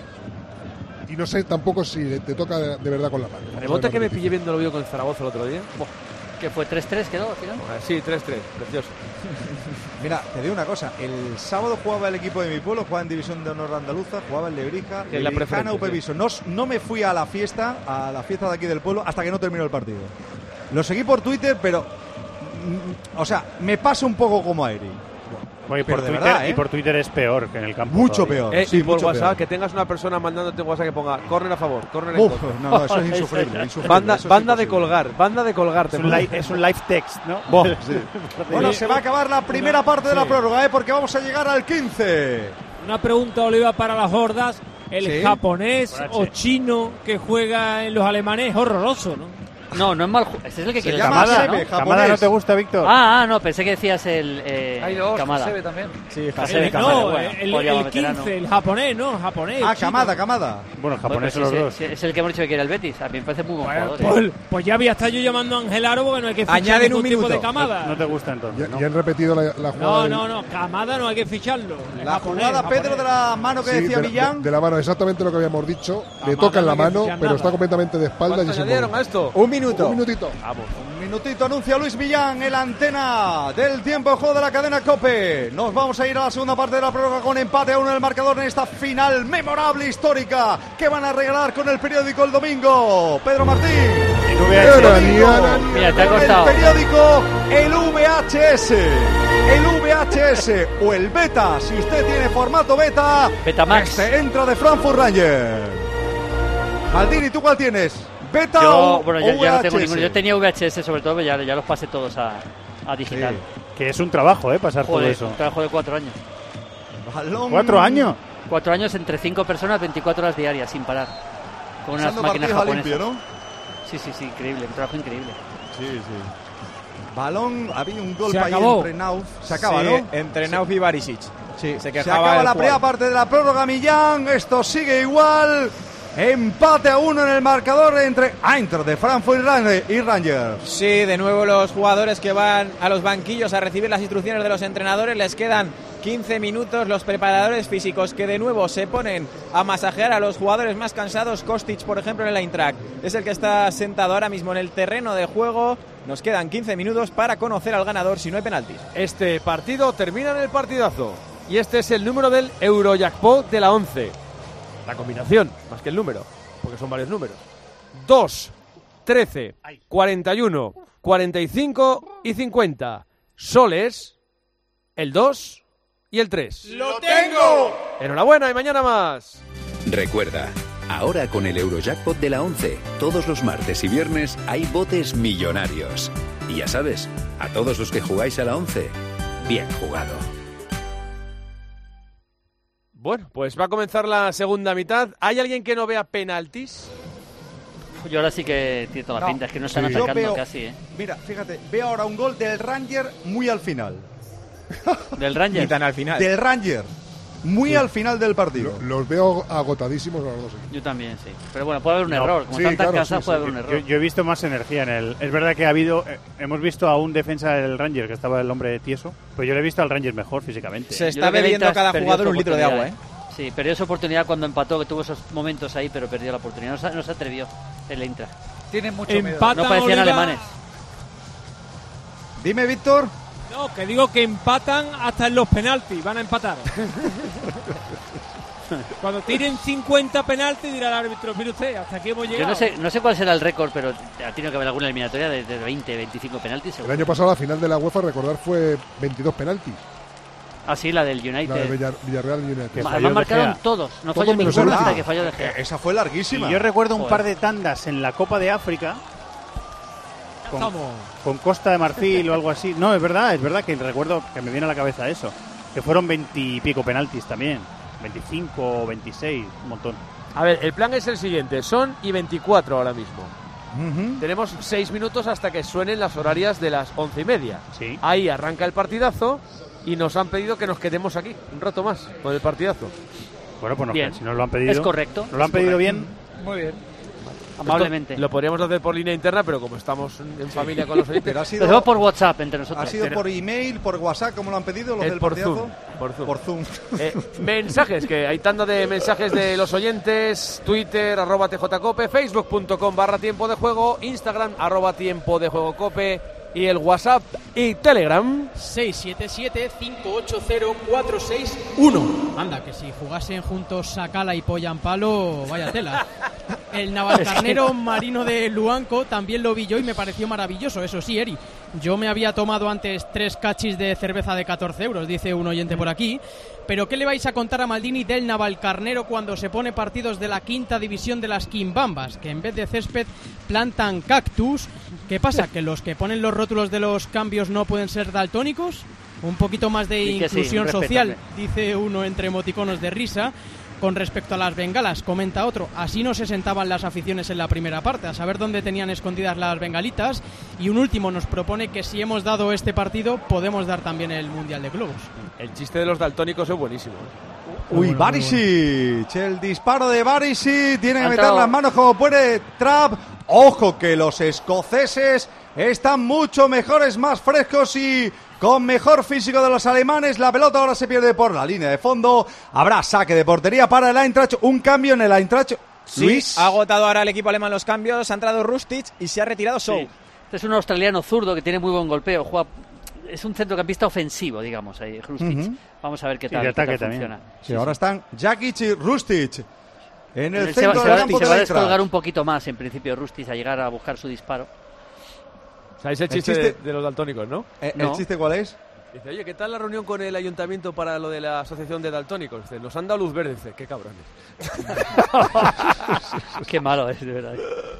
Y no sé tampoco si le- te toca de, de verdad con la mano. Vamos a Rebote ver que lo me dice. pillé viendo el vídeo con el Zaragoza el otro día. Buah, Que fue tres tres, ¿quedó al final? sí, tres tres, precioso. Mira, te digo una cosa. El sábado jugaba el equipo de mi pueblo, jugaba en División de Honor Andaluza, jugaba en Lebrija, Que es la Lebrijana, preferente, U P Viso. No, no me fui a la fiesta, a la fiesta de aquí del pueblo, hasta que no terminó el partido. Lo seguí por Twitter, pero. mm, O sea, me pasa un poco como a Eri. Oye, Pero por de Twitter, verdad, ¿eh? y por Twitter es peor que en el campo. Mucho todavía. peor. Eh, sí, y por mucho WhatsApp, peor. que tengas una persona mandándote un WhatsApp que ponga córner a favor, córner en Uf, contra. no, no, eso es insufrible. insufrible, Banda, eso es banda de imposible. colgar, banda de colgar. Es un, li- es un live text, ¿no? Buah, Sí. Bueno, se va a acabar la primera parte de la sí. prórroga, ¿eh? Porque vamos a llegar al quince. Una pregunta, Oliva, para las hordas. El Sí. japonés Por H. o chino que juega en los alemanes es horroroso, ¿no? No, no es mal. ju- Este es el que Se quiere llama Kamada, Sebe, ¿no? japonés. ¿Kamada no te gusta, Víctor? Ah, ah, no, pensé que decías el eh, Hay dos, Kamada. Hasebe también. Sí, Hasebe El- Kamada, no, bueno, el, podría el haber veterano. quince, el japonés, ¿no? Japonés. Ah, chino. Kamada, Kamada. Bueno, Bueno, japonés pero son sí, los dos. sí, es el que hemos dicho que quiere el Betis. A mí me parece muy buen Bueno, jugador. ¿eh? pues, pues ya había estado yo llamando a Angelaro porque no hay que fichar Añaden ningún un tipo minuto. de Kamada. No te gusta entonces, Y, ¿no? y han repetido la, la jugada. No, del- no, no, Kamada no hay que ficharlo. Es La japonés, jugada, japonés. Pedro, de la mano que Sí, decía de, la- Millán. de- de la mano, exactamente lo que habíamos dicho. Le Kamada toca en la no hay que mano, fichar pero nada. está completamente de espaldas y ¿Cuánto sin añadieron a mover. esto? Un minuto. Un minutito. Vamos. Un minutito anuncia Luis Millán en la antena del tiempo de juego de la cadena COPE. Nos vamos a ir a la segunda parte de la prórroga con empate a uno en el marcador en esta final memorable, histórica, que van a regalar con el periódico el domingo. Pedro Martín. Mira, te ha costado. El periódico, el V H S. El V H S o el Beta, si usted tiene formato Beta. Betamax. Este entra de Frankfurt Rangers. Maldini, ¿tú cuál tienes? ¿Beta yo, o, bueno, o yo, V H S? ya no tengo ninguno. Yo tenía V H S sobre todo, pero ya, ya los pasé todos a, a digital. Sí. Que es un trabajo, ¿eh? Pasar Joder, todo eso. un trabajo de cuatro años. Balón. ¿Cuatro años? Cuatro años entre cinco personas, veinticuatro horas diarias, sin parar. Con unas Pasando máquinas japonesas. limpio, ¿no? Sí, sí, sí, increíble, un trabajo increíble. Sí, sí. Balón, había un golpe ahí entre Nauf. Se acaba, sí, ¿no? Entre Nauf y Barisic. Sí, se, se acaba la primera parte de la prórroga, Millán. Esto sigue igual. Empate a uno en el marcador entre Eintracht de Frankfurt y Rangers. Sí, de nuevo los jugadores que van a los banquillos a recibir las instrucciones de los entrenadores. Les quedan quince minutos. Los preparadores físicos que de nuevo se ponen a masajear a los jugadores más cansados. Kostic, por ejemplo, en el Eintracht, es el que está sentado ahora mismo en el terreno de juego. Nos quedan quince minutos para conocer al ganador si no hay penaltis. Este partido termina en el partidazo. Y este es el número del Eurojackpot de la once. La combinación, más que el número, porque son varios números. dos, trece, cuarenta y uno, cuarenta y cinco y cincuenta. Soles, el dos y el tres. ¡Lo tengo! Enhorabuena y mañana más. Recuerda, ahora con el Eurojackpot de la once, todos los martes y viernes hay botes millonarios. Y ya sabes, a todos los que jugáis a la once, bien jugado. Bueno, pues va a comenzar la segunda mitad. ¿Hay alguien que no vea penaltis? Yo ahora sí que tiene toda la No, pinta, es que no están sí. atacando Yo veo- casi, ¿eh? Mira, fíjate, veo ahora un gol del Ranger muy al final. Del Ranger. Ni tan al final. Del Ranger. Muy Sí. al final del partido. Los veo agotadísimos los dos. Yo también, sí. Pero bueno, puede haber un No, error. Como sí, están tan claro, cansados, sí, puede sí. haber un Yo, error. yo he visto más energía en el... Es verdad que ha habido... eh, hemos visto a un defensa del Ranger, que estaba el hombre tieso, pero yo le he visto al Ranger mejor físicamente. Se Yo está creo que bebiendo Leitas cada perdió jugador su un litro de agua, ¿eh? oportunidad, Sí, perdió esa oportunidad cuando empató, que tuvo esos momentos ahí, pero perdió la oportunidad. No se, no se atrevió el Eintracht. Tiene mucho miedo. Empatan, No parecían Oliva. alemanes. Dime, Víctor. No, que digo que empatan hasta en los penaltis, van a empatar. Cuando tiren cincuenta penaltis dirá el árbitro, mire usted, hasta aquí hemos llegado. Yo no sé, no sé cuál será el récord, pero ha tenido que haber alguna eliminatoria de, de veinte, veinticinco penaltis. El seguro. año pasado la final de la UEFA, recordar, fue veintidós penaltis. Ah, sí, la del United. La de Villar- Villarreal United. Ma- Además marcaron todos. No Todo falló menos ninguno una. hasta que falló De Gea. Eh, Esa fue larguísima. Y yo recuerdo un Joder. par de tandas en la Copa de África con, Estamos. con Costa de Marfil o algo así. No, es verdad, es verdad que recuerdo que me viene a la cabeza eso. Que fueron veintipico penaltis también. veinticinco, veintiséis, un montón. A ver, el plan es el siguiente. Son y veinticuatro ahora mismo. Ujú. Tenemos seis minutos hasta que suenen las horarias de las once y media. Sí. Ahí arranca el partidazo y nos han pedido que nos quedemos aquí un rato más con el partidazo. Bueno, pues no, Bien. si nos lo han pedido. Es correcto. ¿Nos lo han es pedido correcto. bien? Muy bien. Amablemente. Esto lo podríamos hacer por línea interna, pero como estamos en en familia con los oyentes, Pero ha Lo sido, hacemos por WhatsApp entre nosotros. ha sido Pero- por email, por WhatsApp, como lo han pedido los es del por partidazo. Zoom, por Zoom. Por Zoom. Eh, mensajes, que hay tanda de mensajes de los oyentes. Twitter, arroba tjcope, facebook punto com barra tiempo de juego, Instagram, arroba tiempo de juego cope, y el WhatsApp y Telegram. seis siete siete, cinco ocho cero, cuatro seis uno. Anda, que si jugasen juntos Sakala y Poyampalo, vaya tela. El navalcarnero marino de Luanco también lo vi yo y me pareció maravilloso. Eso sí, Eri, yo me había tomado antes tres cachis de cerveza de catorce euros, dice un oyente por aquí. Pero ¿qué le vais a contar a Maldini del Navalcarnero cuando se pone partidos de la quinta división de las Quimbambas? Que en vez de césped plantan cactus. ¿Qué pasa? ¿Que los que ponen los rótulos de los cambios no pueden ser daltónicos? Un poquito más de Y que sí, inclusión respétame. social, dice uno entre emoticonos de risa. Con respecto a las bengalas, comenta otro, así no se sentaban las aficiones en la primera parte, a saber dónde tenían escondidas las bengalitas. Y un último nos propone que si hemos dado este partido, podemos dar también el Mundial de Globos. El chiste de los daltónicos es buenísimo. ¿eh? Uy, Barisic, el disparo de Barisic, tiene que Ha meter entrado. las manos como puede Trapp. Ojo que los escoceses están mucho mejores, más frescos y con mejor físico de los alemanes. La pelota ahora se pierde por la línea de fondo. Habrá saque de portería para el Eintracht, un cambio en el Eintracht. Sí, Luis. ha agotado ahora el equipo alemán los cambios, ha entrado Rustic y se ha retirado Sou. Sí. Este es un australiano zurdo que tiene muy buen golpeo. Juega, es un centrocampista ofensivo, digamos, ahí, Rustic. Ujú. Vamos a ver qué Sí, tal, de qué tal ataque también. funciona. Sí, ahora están Jakic y Rustic. En el se centro va, del se campo va, se del va a Eintracht. descolgar un poquito más, en principio, Rustic, a llegar a buscar su disparo. ¿Sabéis el chiste, El chiste- De, de los daltónicos, no? Eh, No. ¿El chiste cuál es? Dice, oye, ¿qué tal la reunión con el ayuntamiento para lo de la asociación de daltónicos? Dice, nos han dado luz verde. Dice, qué cabrones. Qué malo es, de verdad.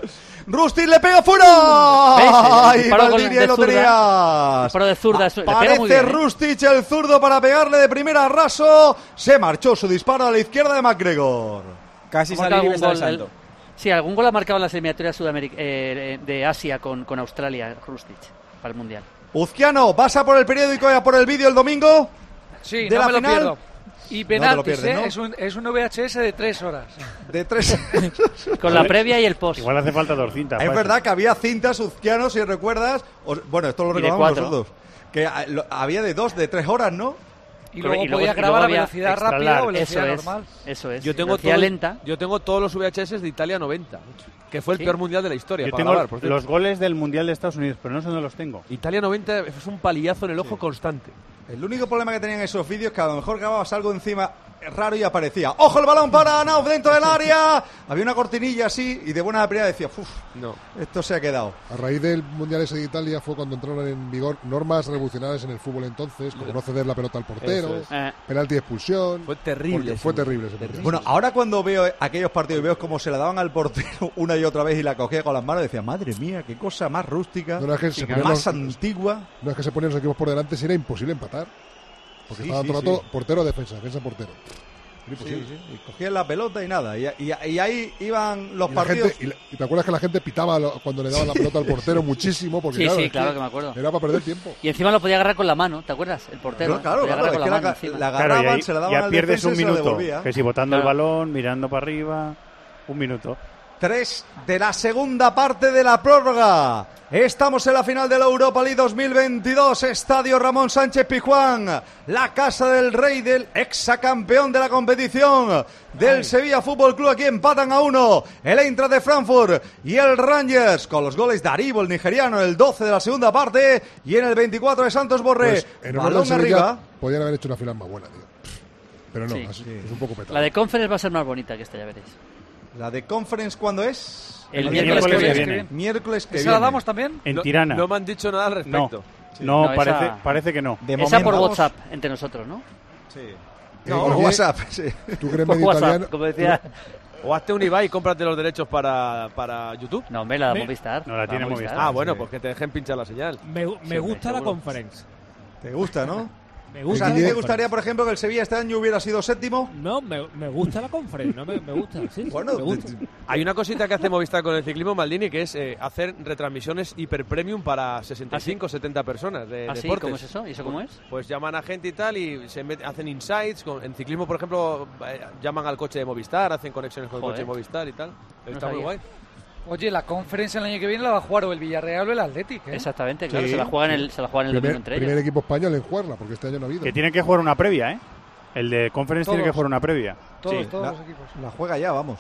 Rustic le pega fuera. ¿Ves? El ¡Ay, disparo con- Valdivia de lo zurda. tenías! Disparo de zurda, es- le pega muy Parece bien, ¿eh? Rustic el zurdo para pegarle de primera a raso. Se marchó su disparo a la izquierda de McGregor. Casi Ha marcado salió y algún me sale gol, santo. el- Sí, algún gol ha marcado en las eliminatorias Sudamérica, eh, de Asia con, con Australia, Rustic, para el Mundial. Uzquiano, ¿vas a por el periódico y a por el vídeo el domingo? Sí, de no la me lo final. pierdo. Y No te lo penaltis, pierdes, ¿eh? ¿no? Es un, es un V H S de tres horas. De tres. Con la previa y el post. Igual hace falta dos cintas. Es fácil. verdad que había cintas Uzquiano, si recuerdas. Os- bueno, esto lo Y de recordamos cuatro. nosotros. Que ah, lo- había de dos, de tres horas, ¿no? Y Pero- luego y luego- podía y luego grabar a había velocidad extra rápida o large. velocidad Eso es, normal. eso es. Yo tengo, Velocidad todo- lenta. yo tengo todos los V H S de Italia noventa, que fue el ¿Sí? peor mundial de la historia. Yo para tengo grabar, por cierto. los goles del Mundial de Estados Unidos, pero no sé dónde los tengo. Italia noventa es un paliazo en el ojo constante. El único problema que tenían esos vídeos es que a lo mejor grababas algo encima raro y aparecía. ¡Ojo el balón para Nauf dentro del área! Había una cortinilla así y de buena primera decía, uff, No. esto se ha quedado. A raíz del Mundial ese de Italia fue cuando entraron en vigor normas revolucionarias en el fútbol entonces, como no ceder la pelota al portero, Eso es. Eh, penalti de expulsión. Fue terrible Porque ese fue mundial. terrible ese mundial. Bueno, ahora cuando veo aquellos partidos y veo cómo se la daban al portero una y otra vez y la cogía con las manos, decía, madre mía, qué cosa más rústica, No, no, es que se ponían más los- antigua. No es que se ponían los equipos por delante, si era imposible empatar. Porque Sí, estaba sí, todo el sí. rato portero, defensa, defensa, portero. Era Sí, imposible. sí, y cogían la pelota y nada. Y, y- y ahí iban los Y, la partidos. gente, y, la- y te acuerdas que la gente pitaba lo- cuando le daban la pelota al portero muchísimo, porque Sí, claro, sí, es claro que me acuerdo. Era para perder tiempo. Y encima lo podía agarrar con la mano, ¿te acuerdas? El portero. Claro, claro, podía claro, agarrar es con que la la, mano ca- encima. la Claro, agarraban, y ahí se la daban ya al pierdes defensa un y se la minuto. devolvía. Que si botando Claro. el balón, mirando para arriba, un minuto. Tres de la segunda parte de la prórroga. Estamos en la final de la Europa League dos mil veintidós. Estadio Ramón Sánchez Pizjuán. La casa del rey, del exacampeón de la competición. Del Sevilla Fútbol Club. Aquí empatan a uno. El Eintracht de Frankfurt y el Rangers. Con los goles de Aribo, el nigeriano, el doce de la segunda parte. Y en el veinticuatro de Santos Borré. Pues en honor Balón del Sevilla, arriba. podían haber hecho una final más buena, tío. Pero no, Sí. así, es un poco petado. La de Conference va a ser más bonita que esta, ya veréis. La de Conference, ¿cuándo es? El El miércoles que miércoles que viene. viene. Miércoles que ¿Esa viene. la damos también? En No- Tirana. No me han dicho nada al No, respecto. no, No, parece, esa- parece que no. De Esa momento, por vamos. WhatsApp, entre nosotros, ¿no? Sí. Eh, No, oye, WhatsApp, sí. ¿Tú crees Por medio WhatsApp, italiano? como decía. O hazte un Ibai y cómprate los derechos para, para YouTube. No, hombre, la de Me- Movistar. No, la tiene Movistar. Ah, bueno, sí. pues que te dejen pinchar la señal. Me, me Sí, gusta la seguro. conference. ¿Te gusta, no? Me O gusta sea, ¿a ti la te conference. gustaría, por ejemplo, que el Sevilla este año hubiera sido séptimo? No, me, me gusta la conference. No, me, me gusta. Sí, sí, Bueno, me gusta. Hay una cosita que hace Movistar con el ciclismo, Maldini, que es eh, hacer retransmisiones hiper premium para sesenta y cinco o setenta personas de ¿Ah, sí? deportes. ¿Cómo es eso? ¿Y eso cómo es? Pues llaman a gente y tal y se met- hacen insights. Con, en ciclismo, por ejemplo, eh, llaman al coche de Movistar, hacen conexiones con Joder. el coche de Movistar y tal. Está sabía. muy guay. Oye, la conferencia el año que viene la va a jugar o el Villarreal o el Athletic, ¿eh? Exactamente, claro. Sí. Se la juegan el, se la juegan el domingo Primer, entre primer ellos. equipo español en jugarla, porque este año no ha habido. Que tienen que jugar una previa, ¿eh? El de Conference tiene Todos. que jugar una previa. Todos, Sí. todos La- los equipos. La juega ya, vamos.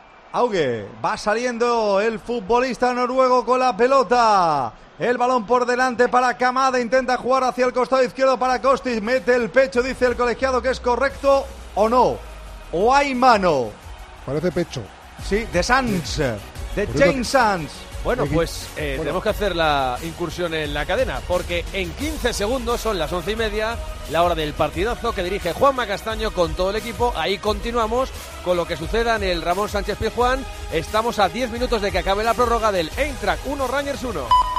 Auge, va saliendo el futbolista noruego con la pelota. El balón por delante para Kamada, intenta jugar hacia el costado izquierdo para Kostic, mete el pecho, dice el colegiado que es correcto o no. O hay mano. Parece pecho. Sí, de Sanz, de Por eso- James Sanz. Bueno, Aquí- pues eh, bueno. tenemos que hacer la incursión en la cadena, porque en quince segundos son las once y media, la hora del partidazo que dirige Juanma Castaño con todo el equipo. Ahí continuamos con lo que suceda en el Ramón Sánchez Pizjuán. Estamos a diez minutos de que acabe la prórroga del Eintracht uno, Rangers uno.